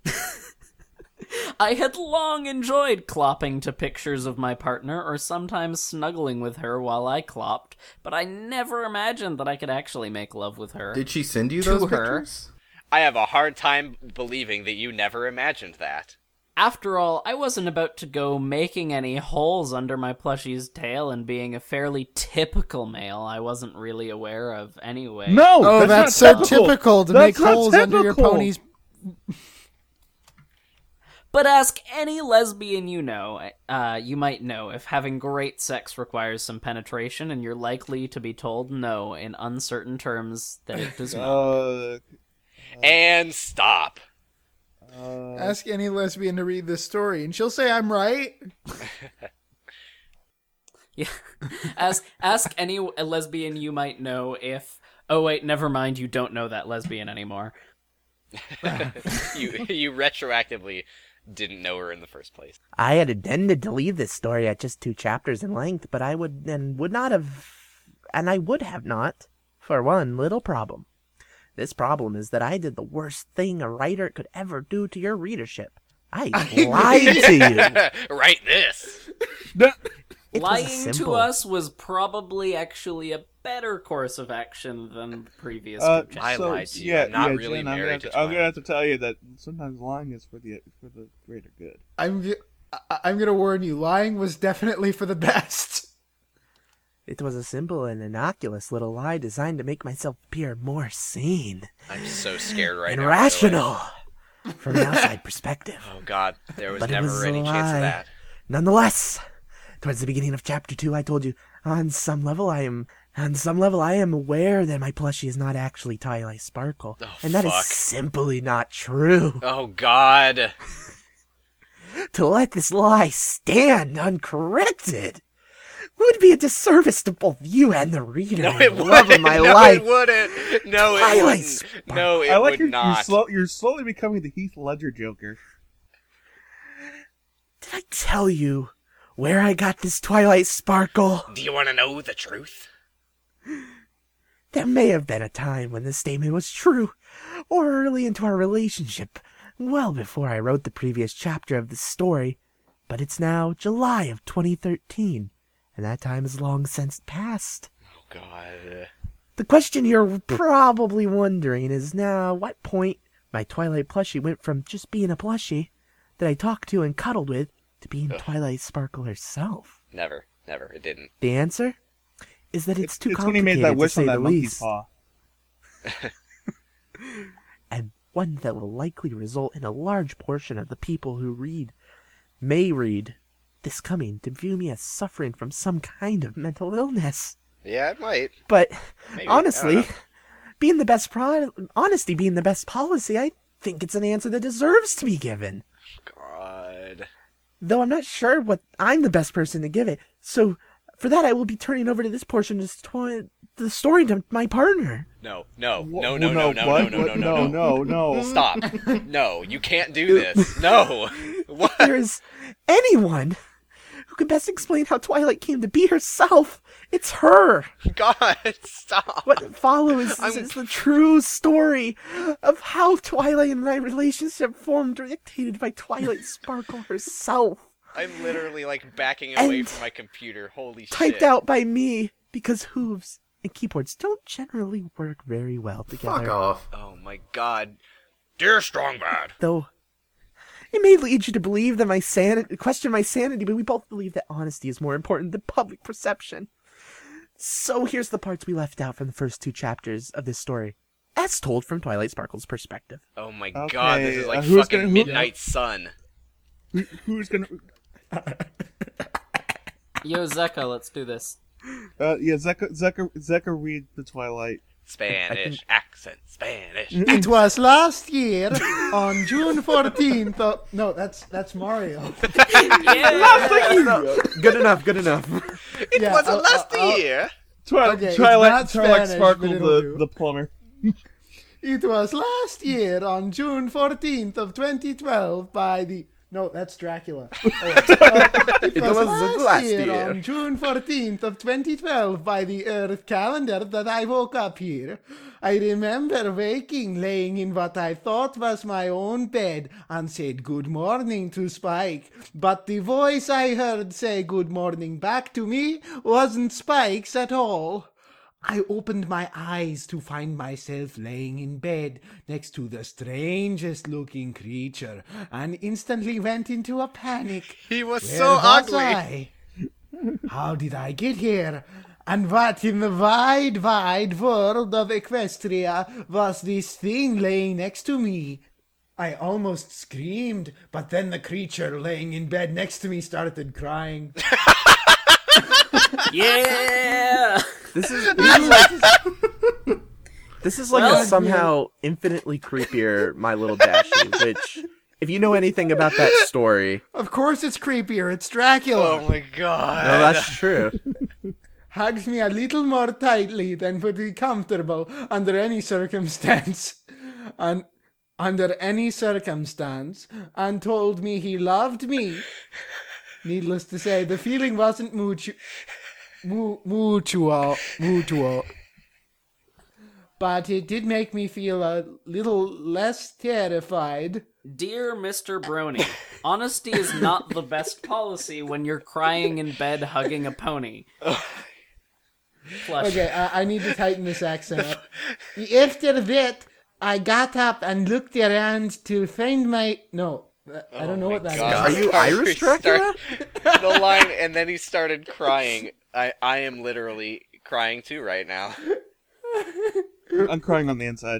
I had long enjoyed clopping to pictures of my partner, or sometimes snuggling with her while I clopped, but I never imagined that I could actually make love with her. Did she send you To those her. pictures? I have a hard time believing that you never imagined that. After all, I wasn't about to go making any holes under my plushie's tail and being a fairly typical male I wasn't really aware of anyway. No! Oh, that's so not typical. typical to That's make not holes under your typical. pony's. But ask any lesbian you know, you might know if having great sex requires some penetration, and you're likely to be told no in uncertain terms that it does not. And stop. Ask any lesbian to read this story, and she'll say I'm right. Yeah. Ask any lesbian you might know if... Oh wait, never mind, you don't know that lesbian anymore. You retroactively didn't know her in the first place. I had intended to leave this story at just 2 chapters in length, but I would have not, for one little problem. This problem is that I did the worst thing a writer could ever do to your readership. I lied to you. Write this. It was Lying to simple. us was probably actually a better course of action than the previous chapter. I lied to you. I'm not really Jen, married to I'm gonna Twilight. have to tell you that sometimes lying is for the greater good. I'm gonna warn you. Lying was definitely for the best. It was a simple and innocuous little lie designed to make myself appear more sane I'm so scared right and now. by the way. rational from an outside perspective. Oh God, there was But it never was a any chance of lie. that. Nonetheless, towards the beginning of chapter 2, I told you, on some level I am aware that my plushie is not actually Twilight Sparkle. Oh, and that is fuck. simply not true. Oh God. To let this lie stand uncorrected would be a disservice to both you and the reader. No, and it the love wouldn't. of my No, life. it wouldn't. No, it Twilight wouldn't. Sparkle. No, it I like would not. you're slowly becoming the Heath Ledger Joker. Did I tell you where I got this Twilight Sparkle? Do you want to know the truth? There may have been a time when this statement was true, or early into our relationship, well before I wrote the previous chapter of this story, but it's now July of 2013, and that time is long since past. Oh God. The question you're probably wondering is now what point my Twilight plushie went from just being a plushie that I talked to and cuddled with to being Twilight Sparkle herself. Never. It didn't. The answer is that it's too It's when he complicated made that to wish say on the that monkey's least, paw. and one that will likely result in a large portion of the people who may read this coming to view me as suffering from some kind of mental illness. Yeah, it might. But Maybe. I don't honestly, know. honesty being the best policy, I think it's an answer that deserves to be given. God. Though I'm not sure what I'm the best person to give it. So for that, I will be turning over to this portion of the story to my partner. No. Stop. Stop. No, you can't do this. No. What? If there is anyone who could best explain how Twilight came to be herself, it's her. God, stop. What follows is the true story of how Twilight and my relationship formed, dictated by Twilight Sparkle herself. I'm literally like backing away And from my computer. Holy shit. Typed out by me, because hooves and keyboards don't generally work very well together. Fuck off. Oh my God. Dear Strongbad. Though it may lead you to believe that question my sanity, but we both believe that honesty is more important than public perception. So here's the parts we left out from the first 2 chapters of this story, as told from Twilight Sparkle's perspective. Oh my Okay, God, this is like who's fucking gonna- Midnight Sun. Who's gonna? Yo, Zeka, let's do this. Zeka read the Twilight. Spanish accent, Spanish. It was last year on June 14th. No, that's Mario. Good enough. It was last I'll- year. Okay, it's Twilight not Spanish, Sparkle, but it'll do. the plumber. It was last year on June 14th of 2012 by the... No, that's Dracula. It was last year on June 14th of 2012 by the Earth calendar that I woke up here. I remember waking, laying in what I thought was my own bed, and said good morning to Spike. But the voice I heard say good morning back to me wasn't Spike's at all. I opened my eyes to find myself laying in bed next to the strangest looking creature and instantly went into a panic. He was Where so was ugly. I? How did I get here? And what in the wide, wide world of Equestria was this thing laying next to me? I almost screamed, but then the creature laying in bed next to me started crying. Yeah! This is like Well, a somehow infinitely creepier My Little Dashie, which, if you know anything about that story, Of course it's creepier, it's Dracula. Oh my god. no, that's true. Hugged me a little more tightly than would be comfortable under any circumstance. And under any circumstance, and told me he loved me. Needless to say, the feeling wasn't mutual. But it did make me feel a little less terrified. Dear Mr. Brony, honesty is not the best policy when you're crying in bed hugging a pony. Flush. Okay, I need to tighten this accent up. After that, I got up and looked around to find my... No, I don't know what that is. God. Are you Irish, Dracula? The line, and then he started crying. I am literally crying too right now. I'm crying on the inside.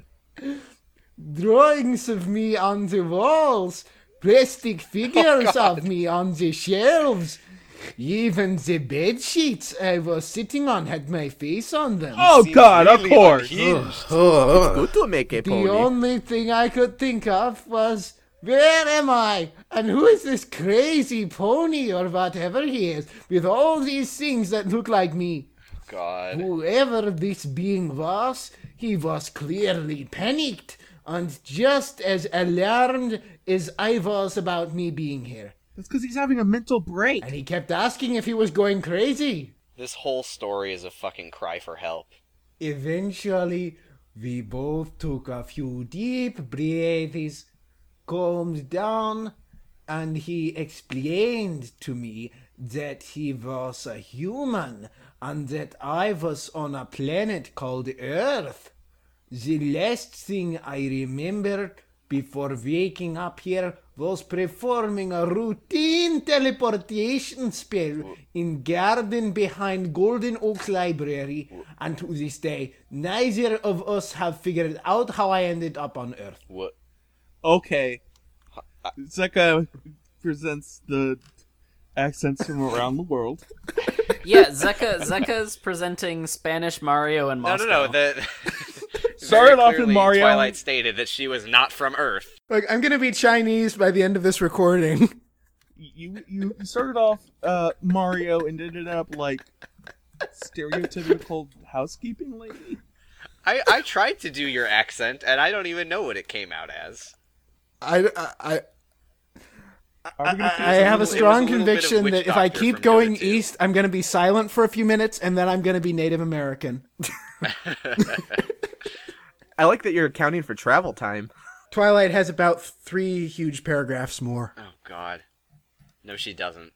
Drawings of me on the walls, plastic figures of me on the shelves. Even the bed sheets I was sitting on had my face on them. Oh God, of course. Go to make a The pony. only thing I could think of was, where am I? And who is this crazy pony or whatever he is, with all these things that look like me? God. Whoever this being was, he was clearly panicked and just as alarmed as I was about me being here. That's because he's having a mental break. And he kept asking if he was going crazy. This whole story is a fucking cry for help. Eventually, we both took a few deep breaths, calmed down, and he explained to me that he was a human and that I was on a planet called Earth. The last thing I remembered before waking up here was performing a routine teleportation spell in garden behind Golden Oaks Library, and to this day, neither of us have figured out how I ended up on Earth. What? Okay. Zeka presents the accents from around the world. Yeah, Zeka's presenting Spanish Mario and Moscow. No. That Started off in Mario. Twilight stated that she was not from Earth. Look, I'm gonna be Chinese by the end of this recording. You started off Mario and ended up like stereotypical housekeeping lady. I tried to do your accent, and I don't even know what it came out as. I have a strong conviction that if I keep going east, I'm gonna be silent for a few minutes, and then I'm gonna be Native American. I like that you're accounting for travel time. Twilight has about 3 huge paragraphs more. Oh, God. No, she doesn't.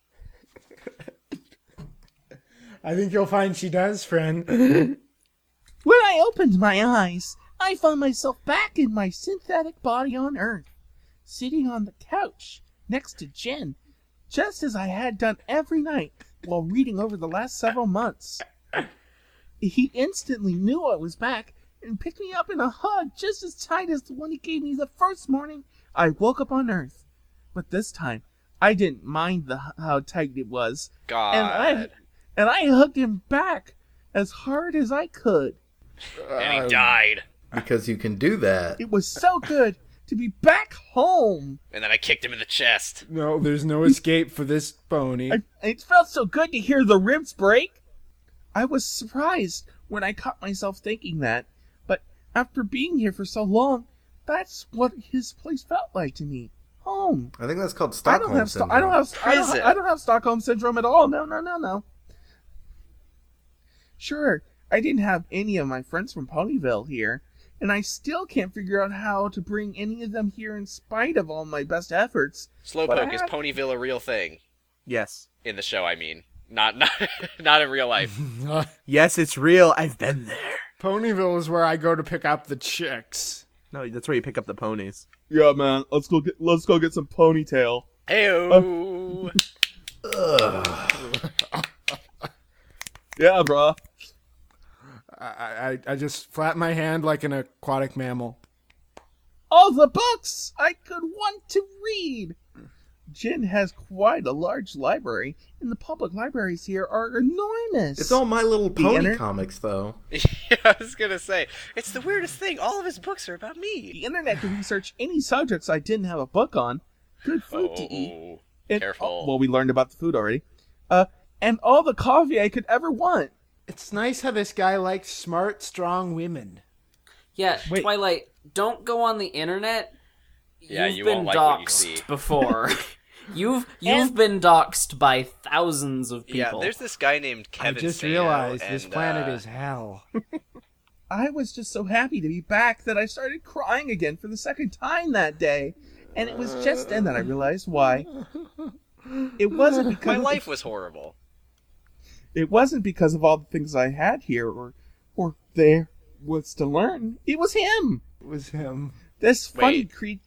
I think you'll find she does, friend. When I opened my eyes, I found myself back in my synthetic body on Earth, sitting on the couch next to Jen, just as I had done every night while reading over the last several months. He instantly knew I was back and picked me up in a hug just as tight as the one he gave me the first morning I woke up on Earth. But this time, I didn't mind how tight it was. God. And I hugged him back as hard as I could. And he died. Because you can do that. It was so good to be back home. And then I kicked him in the chest. No, there's no escape for this pony. It felt so good to hear the ribs break. I was surprised when I caught myself thinking that, but After being here for so long, that's what his place felt like to me. Home. I think that's called Stockholm Syndrome. I don't have Stockholm Syndrome at all. No. Sure, I didn't have any of my friends from Ponyville here, and I still can't figure out how to bring any of them here in spite of all my best efforts. Slowpoke, is Ponyville a real thing? Yes. In the show, I mean. Not in real life. Yes, it's real. I've been there. Ponyville is where I go to pick up the chicks. No, that's where you pick up the ponies. Yeah, man. Let's go get some ponytail. Heyo. Yeah, bruh. I just flap my hand like an aquatic mammal. All the books I could want to read. Jin has quite a large library, and the public libraries here are enormous. It's all My Little Pony comics, though. Yeah, I was gonna say, it's the weirdest thing. All of his books are about me. The internet can research any subjects I didn't have a book on. Good food to eat. And, Careful. well, we learned about the food already. And all the coffee I could ever want. It's nice how this guy likes smart, strong women. Yeah, Wait. Twilight, don't go on the internet. Yeah, You've you been won't like what you see. doxxed before. You've been doxxed by thousands of people. Yeah, there's this guy named Kevin I just Sato, realized and, this planet is hell. I was just so happy to be back that I started crying again for the second time that day. And it was just then that I realized why. It wasn't because my life was horrible. It wasn't because of all the things I had here or there was to learn. It was him. It was him. This funny Wait. creature.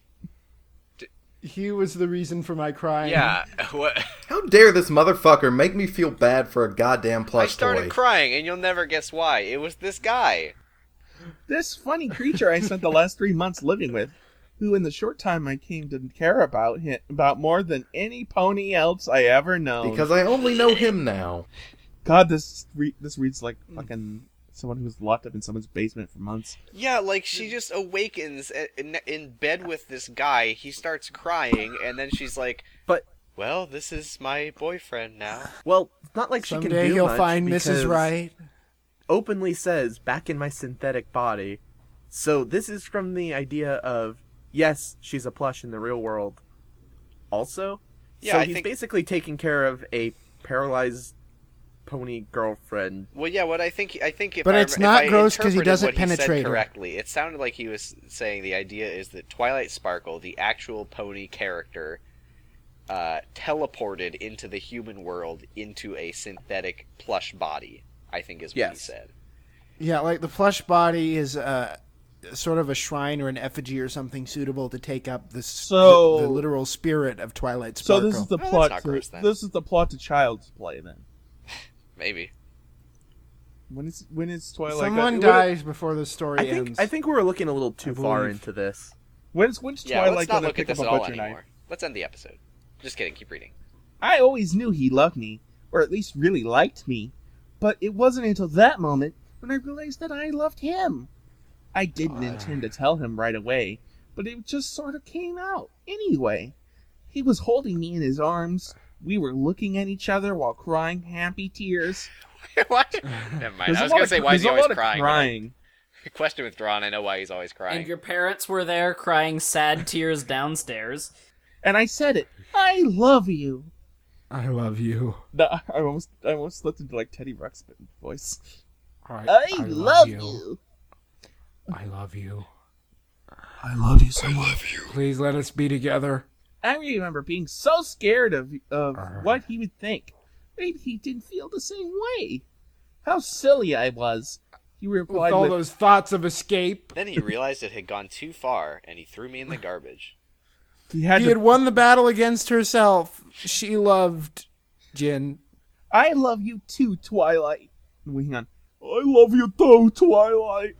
He was the reason for my crying. Yeah, what? How dare this motherfucker make me feel bad for a goddamn plush I started toy? crying, and you'll never guess why. It was this guy. This funny creature I spent the last 3 months living with, who in the short time I came to care about him about more than any pony else I ever known. Because I only know him now. God, this reads like fucking someone who's locked up in someone's basement for months. Yeah, like she just awakens in bed with this guy. He starts crying, and then she's like, But well, this is my boyfriend now. well, it's not like she Someday can do he'll much find because Mrs. Right. openly says back in my synthetic body. So this is from the idea of yes, she's a plush in the real world. Also, Yeah, so I he's think- basically taking care of a paralyzed pony girlfriend. Well, yeah, what I think if But I, it's if not I gross 'cause he interpreted doesn't what he said penetrate her. correctly. It sounded like he was saying the idea is that Twilight Sparkle, the actual pony character, teleported into the human world into a synthetic plush body. I think is what he Yes. said. Yeah, like the plush body is sort of a shrine or an effigy or something suitable to take up the literal spirit of Twilight So Sparkle. this is the Well, plot. that's not gross, then. This is the plot to Child's Play. Then Maybe. when is Twilight? Someone dies before the story ends. I think we're looking a little too far believe. into this. When's Yeah, Twilight let's not gonna look at pick up this a at all butcher anymore. knife? Let's end the episode. Just kidding. Keep reading. I always knew he loved me, or at least really liked me, but it wasn't until that moment when I realized that I loved him. I didn't intend to tell him right away, but it just sort of came out anyway. He was holding me in his arms. We were looking at each other while crying happy tears. What? Never mind. There's I a was lot gonna of- say, why is he there's a always lot of crying? crying. Question withdrawn. I know why he's always crying. And your parents were there crying sad tears downstairs. And I said it. I love you. I love you. No, I almost slipped into like Teddy Ruxpin voice. I love you. I love you. I love you so I much. love you. Please let us be together. I remember being so scared of what he would think. Maybe he didn't feel the same way. How silly I was. He With replied all with, those thoughts of escape. Then he realized it had gone too far, and he threw me in the garbage. he had He to, had won the battle against herself. She loved Jin. I love you too, Twilight. Wait, hang on. I love you too, Twilight.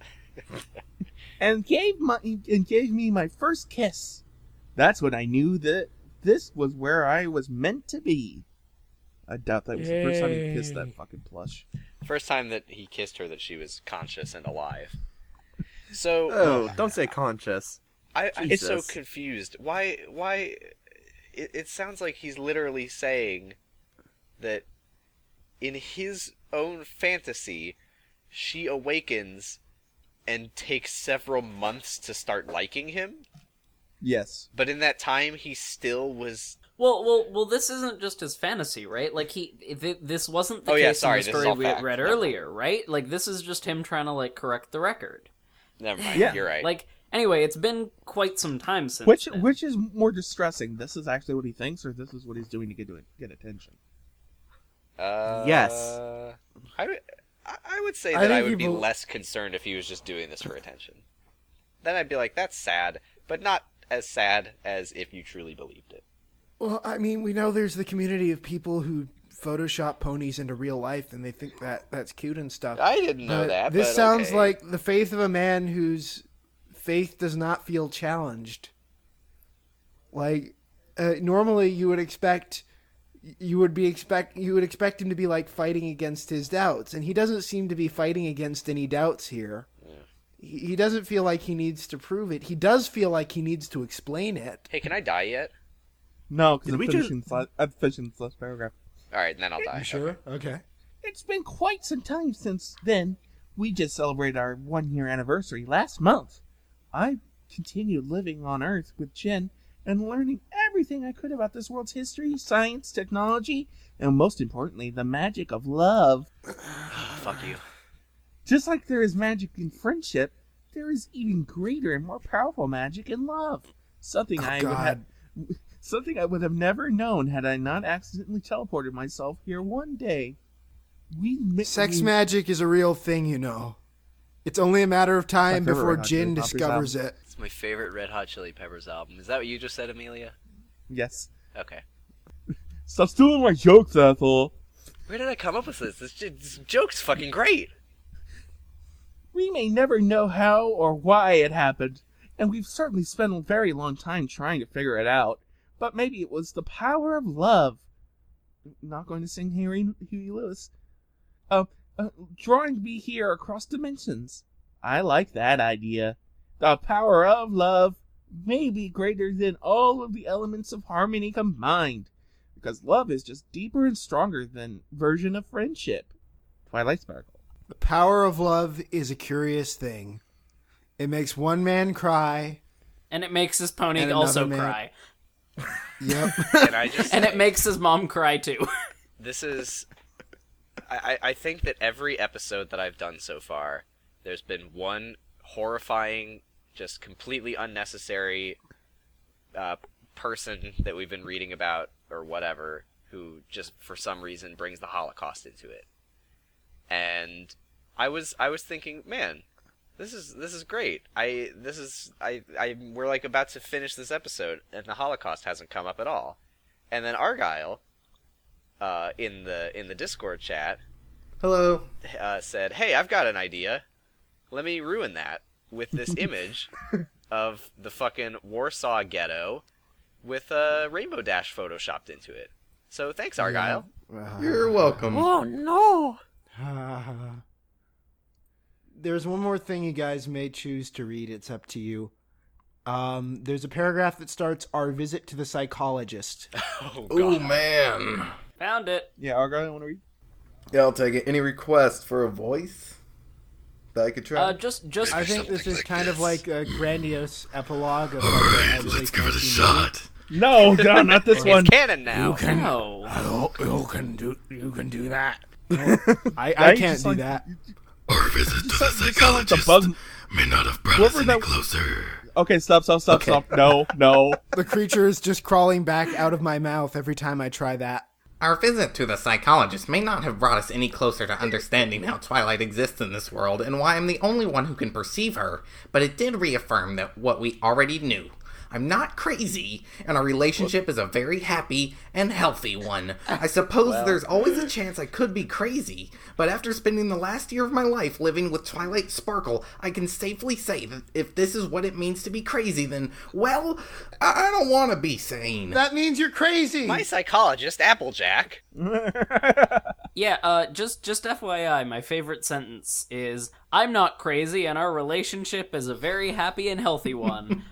and gave me my first kiss. That's when I knew that this was where I was meant to be. I doubt that was the first time he kissed that fucking plush. First time that he kissed her that she was conscious and alive. So Oh, don't say conscious. I'm so Jesus. confused. Why it sounds like he's literally saying that in his own fantasy she awakens and take several months to start liking him. Yes. But in that time, he still was... Well, this isn't just his fantasy, right? Like, this wasn't the case in the story we had read earlier, right? Like, this is just him trying to, like, correct the record. Never mind, you're right. Like, anyway, it's been quite some time since then. Which is more distressing? This is actually what he thinks, or this is what he's doing to get attention? Yes. I would say that I would be less concerned if he was just doing this for attention. Then I'd be like, that's sad, but not as sad as if you truly believed it. Well, I mean, we know there's the community of people who Photoshop ponies into real life, and they think that that's cute and stuff. I didn't know that. This sounds like the faith of a man whose faith does not feel challenged. Like, normally you would expect him to be like fighting against his doubts, and he doesn't seem to be fighting against any doubts here. Yeah. He doesn't feel like he needs to prove it. He does feel like he needs to explain it. Hey, can I die yet? No, because I'm finishing this last paragraph. All right, then I'll die. You sure? Okay. It's been quite some time since then. We just celebrated our 1-year anniversary last month. I continued living on Earth with Jen and learning everything I could about this world's history, science, technology, and most importantly, the magic of love. Fuck you. Just like there is magic in friendship, there is even greater and more powerful magic in love. Something I would have never known had I not accidentally teleported myself here one day. Sex magic is a real thing, you know. It's only a matter of time before Jin discovers it. It's my favorite Red Hot Chili Peppers album. Is that what you just said, Amelia? Yes. Okay. Stop stealing my jokes, Ethel. Where did I come up with this? This joke's fucking great. We may never know how or why it happened, and we've certainly spent a very long time trying to figure it out. But maybe it was the power of love. Not going to sing Huey Lewis. Drawing me here across dimensions. I like that idea. The power of love may be greater than all of the elements of harmony combined, because love is just deeper and stronger than version of friendship. Twilight Sparkle. The power of love is a curious thing. It makes one man cry, and it makes his pony also cry. Yep. And it makes his mom cry too. This is... I think that every episode that I've done so far, there's been one horrifying, just completely unnecessary person that we've been reading about, or whatever, who just for some reason brings the Holocaust into it. And I was thinking, man, this is great. We're like about to finish this episode, and the Holocaust hasn't come up at all. And then Argyle, in the Discord chat, hello, said, "Hey, I've got an idea. Let me ruin that with this image of the fucking Warsaw ghetto with a Rainbow Dash photoshopped into it." So thanks, Argyle. You're welcome. Oh no. There's one more thing you guys may choose to read. It's up to you. There's a paragraph that starts, "Our visit to the psychologist." Oh man. Found it. Yeah, Argyle, you want to read? Yeah, I'll take it. Any request for a voice that I could try? Just. I think this is like kind of like a grandiose epilogue of Alright, let's give it a shot. No, God, not this one. It's canon now. You can do that. I can't do that. Our visit to the Like the psychologist bug. may not have brought Whoever us any that- closer. Okay, stop. No. The creature is just crawling back out of my mouth every time I try that. Our visit to the psychologist may not have brought us any closer to understanding how Twilight exists in this world and why I'm the only one who can perceive her, but it did reaffirm that what we already knew. I'm not crazy, and our relationship is a very happy and healthy one. I suppose there's always a chance I could be crazy, but after spending the last year of my life living with Twilight Sparkle, I can safely say that if this is what it means to be crazy, then, well, I don't want to be sane. That means you're crazy. My psychologist, Applejack. Yeah, just FYI, my favorite sentence is, "I'm not crazy, and our relationship is a very happy and healthy one."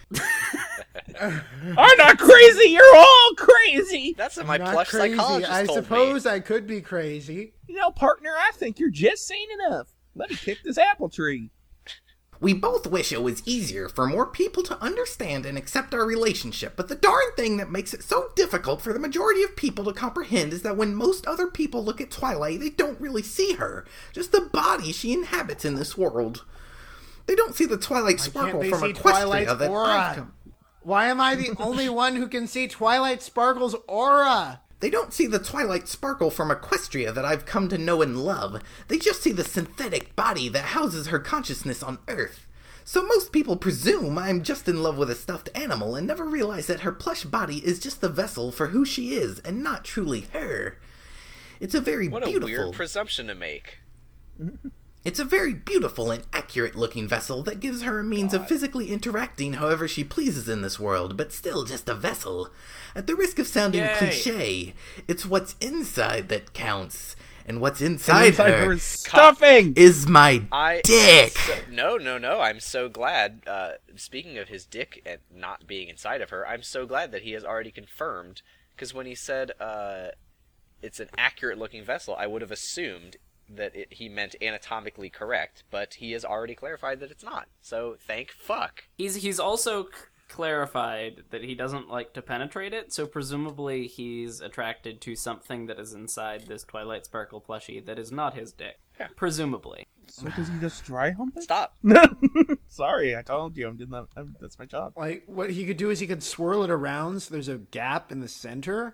I'm not crazy. You're all crazy. That's what my I'm not plush crazy. psychologist I told suppose me. I could be crazy. You know, partner, I think you're just sane enough. Let me pick this apple tree. We both wish it was easier for more people to understand and accept our relationship, but the darn thing that makes it so difficult for the majority of people to comprehend is that when most other people look at Twilight, they don't really see her, just the body she inhabits in this world. They don't see the Twilight sparkle from Equestria that I've come. Why am I the only one who can see Twilight Sparkle's aura? They don't see the Twilight sparkle from Equestria that I've come to know and love. They just see the synthetic body that houses her consciousness on Earth. So most people presume I'm just in love with a stuffed animal and never realize that her plush body is just the vessel for who she is and not truly her. It's a very beautiful... What a weird presumption to make. It's a very beautiful and accurate-looking vessel that gives her a means of physically interacting however she pleases in this world, but still just a vessel. At the risk of sounding cliché, it's what's inside that counts. And what's inside her stuffing is my dick. No. I'm so glad. Speaking of his dick and not being inside of her, I'm so glad that he has already confirmed. Because when he said it's an accurate-looking vessel, I would have assumed that he meant anatomically correct, but he has already clarified that it's not. So thank fuck. He's also clarified that he doesn't like to penetrate it, so presumably he's attracted to something that is inside this Twilight Sparkle plushie that is not his dick. Yeah. Presumably. So does he just dry hump it? Stop. Sorry, I told you I'm doing that. That's my job. Like, what he could do is he could swirl it around so there's a gap in the center.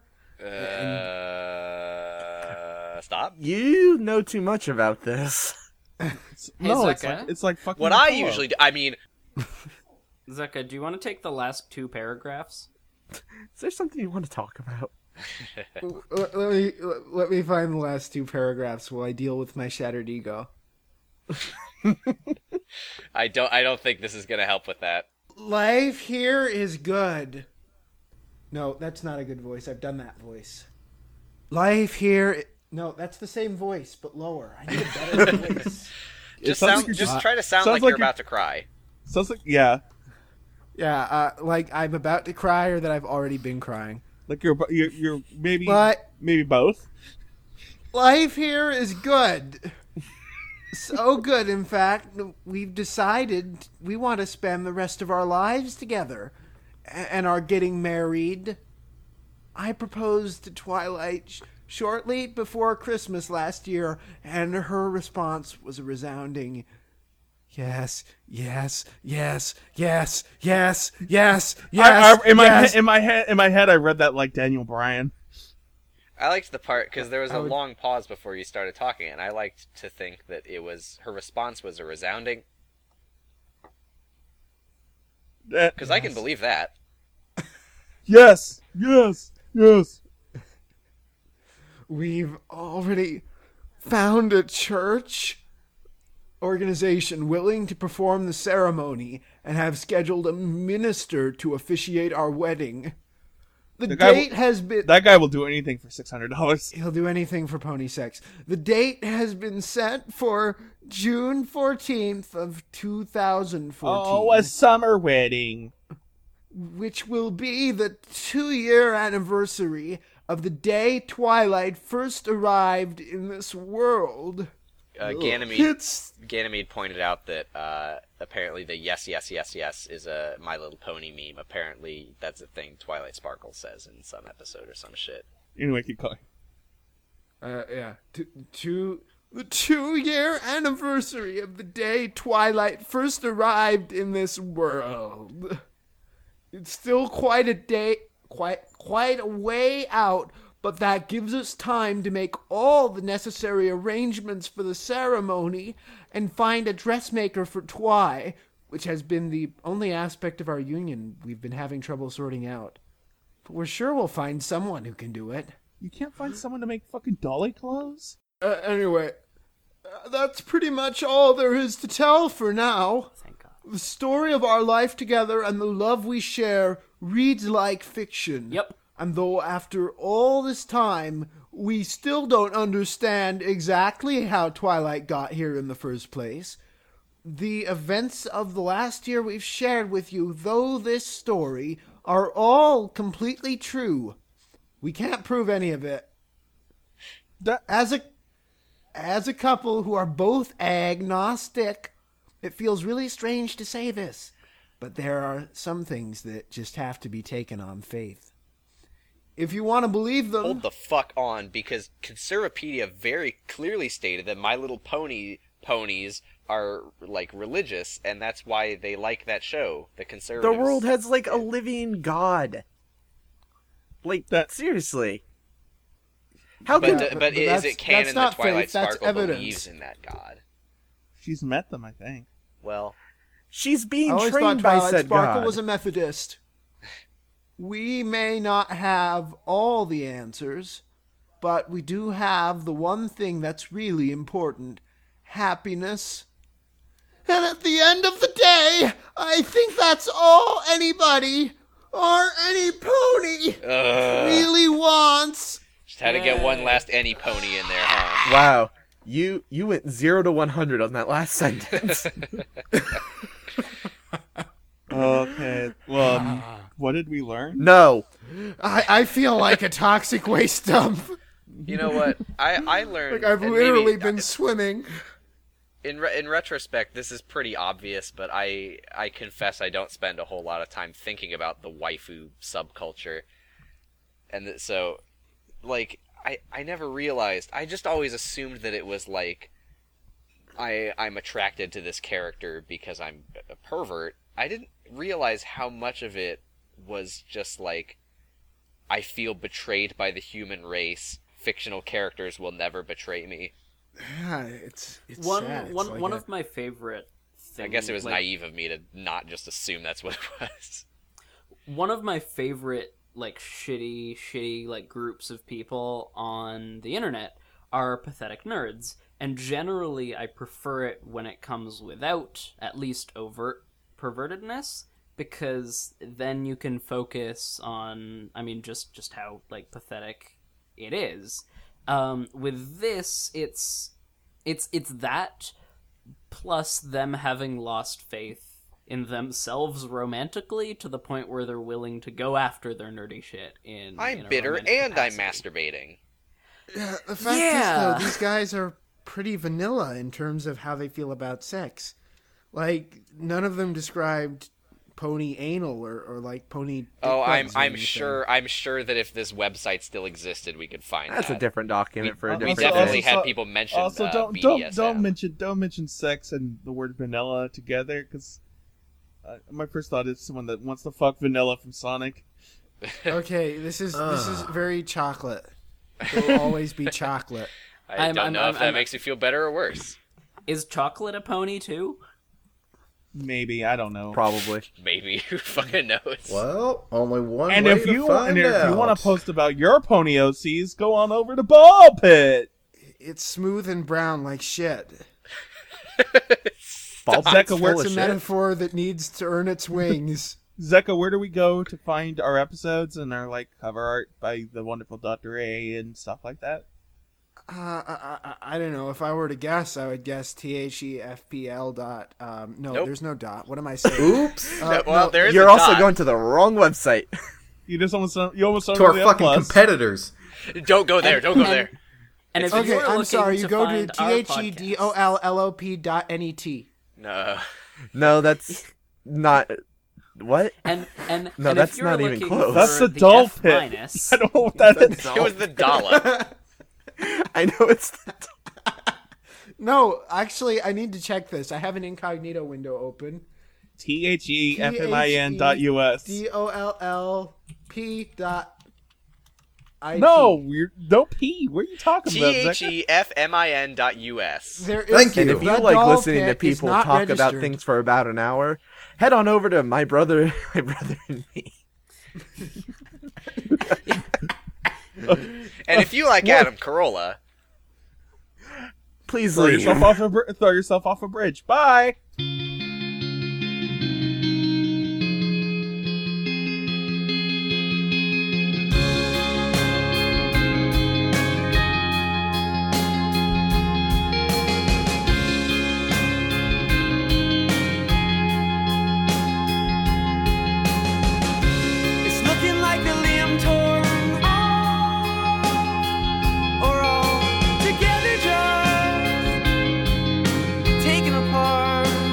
Stop. You know too much about this. No, Zeka? it's like fucking. What I usually do, I mean... Zeka, do you want to take the last two paragraphs? Is there something you want to talk about? Let me find the last two paragraphs while I deal with my shattered ego. I don't think this is going to help with that. Life here is good. No, that's not a good voice. I've done that voice. Life here... No, that's the same voice, but lower. I need a better voice. Just like try to sound like you're about to cry. Sounds like, yeah. Yeah, like I'm about to cry or that I've already been crying. Like you're maybe both. Life here is good. So good, in fact, we've decided we want to spend the rest of our lives together and are getting married. I proposed to Twilight shortly before Christmas last year, and her response was a resounding yes, yes, yes, yes, yes, yes, yes. In my head, I read that like Daniel Bryan. I liked the part because there was a long pause before you started talking, and I liked to think that it was her response was a resounding. Because I can believe that. Yes, yes, yes. We've already found a church organization willing to perform the ceremony and have scheduled a minister to officiate our wedding. The date has been... That guy will do anything for $600. He'll do anything for pony sex. The date has been set for June 14th of 2014. Oh, a summer wedding. Which will be the 2-year anniversary of the day Twilight first arrived in this world. Ganymede pointed out that apparently the yes is a My Little Pony meme. Apparently that's a thing Twilight Sparkle says in some episode or some shit. Anyway, keep going. Yeah. The 2-year anniversary of the day Twilight first arrived in this world. It's still quite a day, quite a way out, but that gives us time to make all the necessary arrangements for the ceremony and find a dressmaker for Twi, which has been the only aspect of our union we've been having trouble sorting out. But we're sure we'll find someone who can do it. You can't find someone to make fucking dolly clothes? Anyway, that's pretty much all there is to tell for now. Thank God. The story of our life together and the love we share reads like fiction. Yep. And though after all this time, we still don't understand exactly how Twilight got here in the first place, the events of the last year we've shared with you, though this story, are all completely true. We can't prove any of it. As a couple who are both agnostic, It feels really strange to say this, but there are some things that just have to be taken on faith. If you want to believe them... Hold the fuck on, because Conservapedia very clearly stated that My Little Ponies are, like, religious, and that's why they like that show, the conservatives. The world has, like, a living god. Like, seriously. How But could... but is it canon that Twilight Sparkle evidence. believes in that god? She's met them, I think. Well, She's I being always thought trained by Twilight said Sparkle god. was a Methodist. We may not have all the answers, but we do have the one thing that's really important: happiness. And at the end of the day, I think that's all anybody or any pony really wants. just had to get one last any pony in there, huh? Wow. You went 0 to 100 on that last sentence. Okay. Well, what did we learn? No. I feel like a toxic waste dump. You know what? I learned. Like I've and literally maybe- been swimming. In retrospect, this is pretty obvious, but I confess I don't spend a whole lot of time thinking about the waifu subculture, and so, like, I never realized. I just always assumed that it was like I'm attracted to this character because I'm a pervert. I didn't realize how much of it was just like I feel betrayed by the human race. Fictional characters will never betray me. Yeah, it's One sad. It's one like one a- of my favorite things. I guess it was like, naive of me to not just assume that's what it was. One of my favorite like shitty like groups of people on the internet are pathetic nerds, and generally I prefer it when it comes without at least overt pervertedness, because then you can focus on, I mean, just how like pathetic it is. With this, it's that plus them having lost faith in themselves romantically to the point where they're willing to go after their nerdy shit in I'm a bitter romantic and I'm capacity. masturbating. Yeah, the fact Yeah. is, though, these guys are pretty vanilla in terms of how they feel about sex. Like, none of them described pony anal or like pony. dick Oh, plugs or I'm anything. I'm sure that if this website still existed, we could find That's a that. different document for a We different definitely day. had people mention Also, don't BDSM. mention sex and the word vanilla together, because my first thought is someone that wants to fuck Vanilla from Sonic. Okay, this is very chocolate. It will always be chocolate. I don't know if that makes you feel better or worse. Is chocolate a pony too? Maybe, I don't know. Probably. Maybe, who fucking knows? Well, only one And way if to you find out. want to post about your pony OCs, go on over to Ball Pit. It's smooth and brown like shit. Ball Zecca, Pet's where's full of It's a shit. metaphor that needs to earn its wings. Zecca, where do we go to find our episodes and our cover art by the wonderful Dr. A and stuff like that? I don't know. If I were to guess, I would guess THEFPL dot. No, Nope. there's no dot. What am I saying? Oops. Well, there is You're a also dot. going to the wrong website. You almost don't To our really fucking Plus. competitors. Don't go there. Don't go there. And if Okay, you're I'm looking sorry. You go to find our podcast- THEDOLLOP.net. No. No, that's not... What? And No, and that's if you're not even looking close. That's for the doll F pit. minus, I don't know what that is. It was the dollar. I know it's... No, actually, I need to check this. I have an incognito window open. THEFMIN.us. DOLLP dot. No, no P. What are you talking about, Zecca? THEFMIN.us. There is Thank you. And if you that like doll listening to pit is people not talk about registered. things for about an hour, head on over to my brother and me. And if you like Adam Carolla, Please Throw leave. yourself off a bridge. Bye. It's looking like the limb torn or all together just taken apart.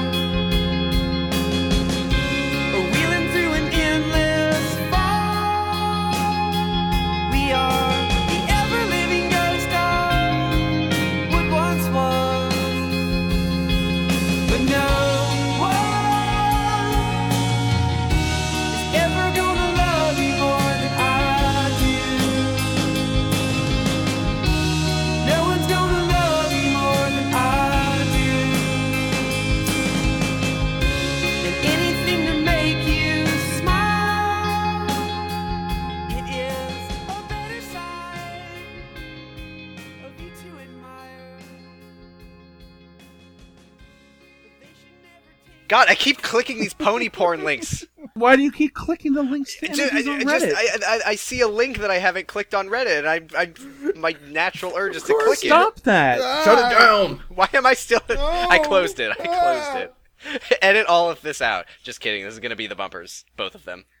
God, I keep clicking these pony porn links. Why do you keep clicking the links to images on Reddit? I see a link that I haven't clicked on Reddit, and my natural urge is to click it. Stop that! Shut it down! Why am I still... I closed it. Edit all of this out. Just kidding. This is going to be the bumpers. Both of them.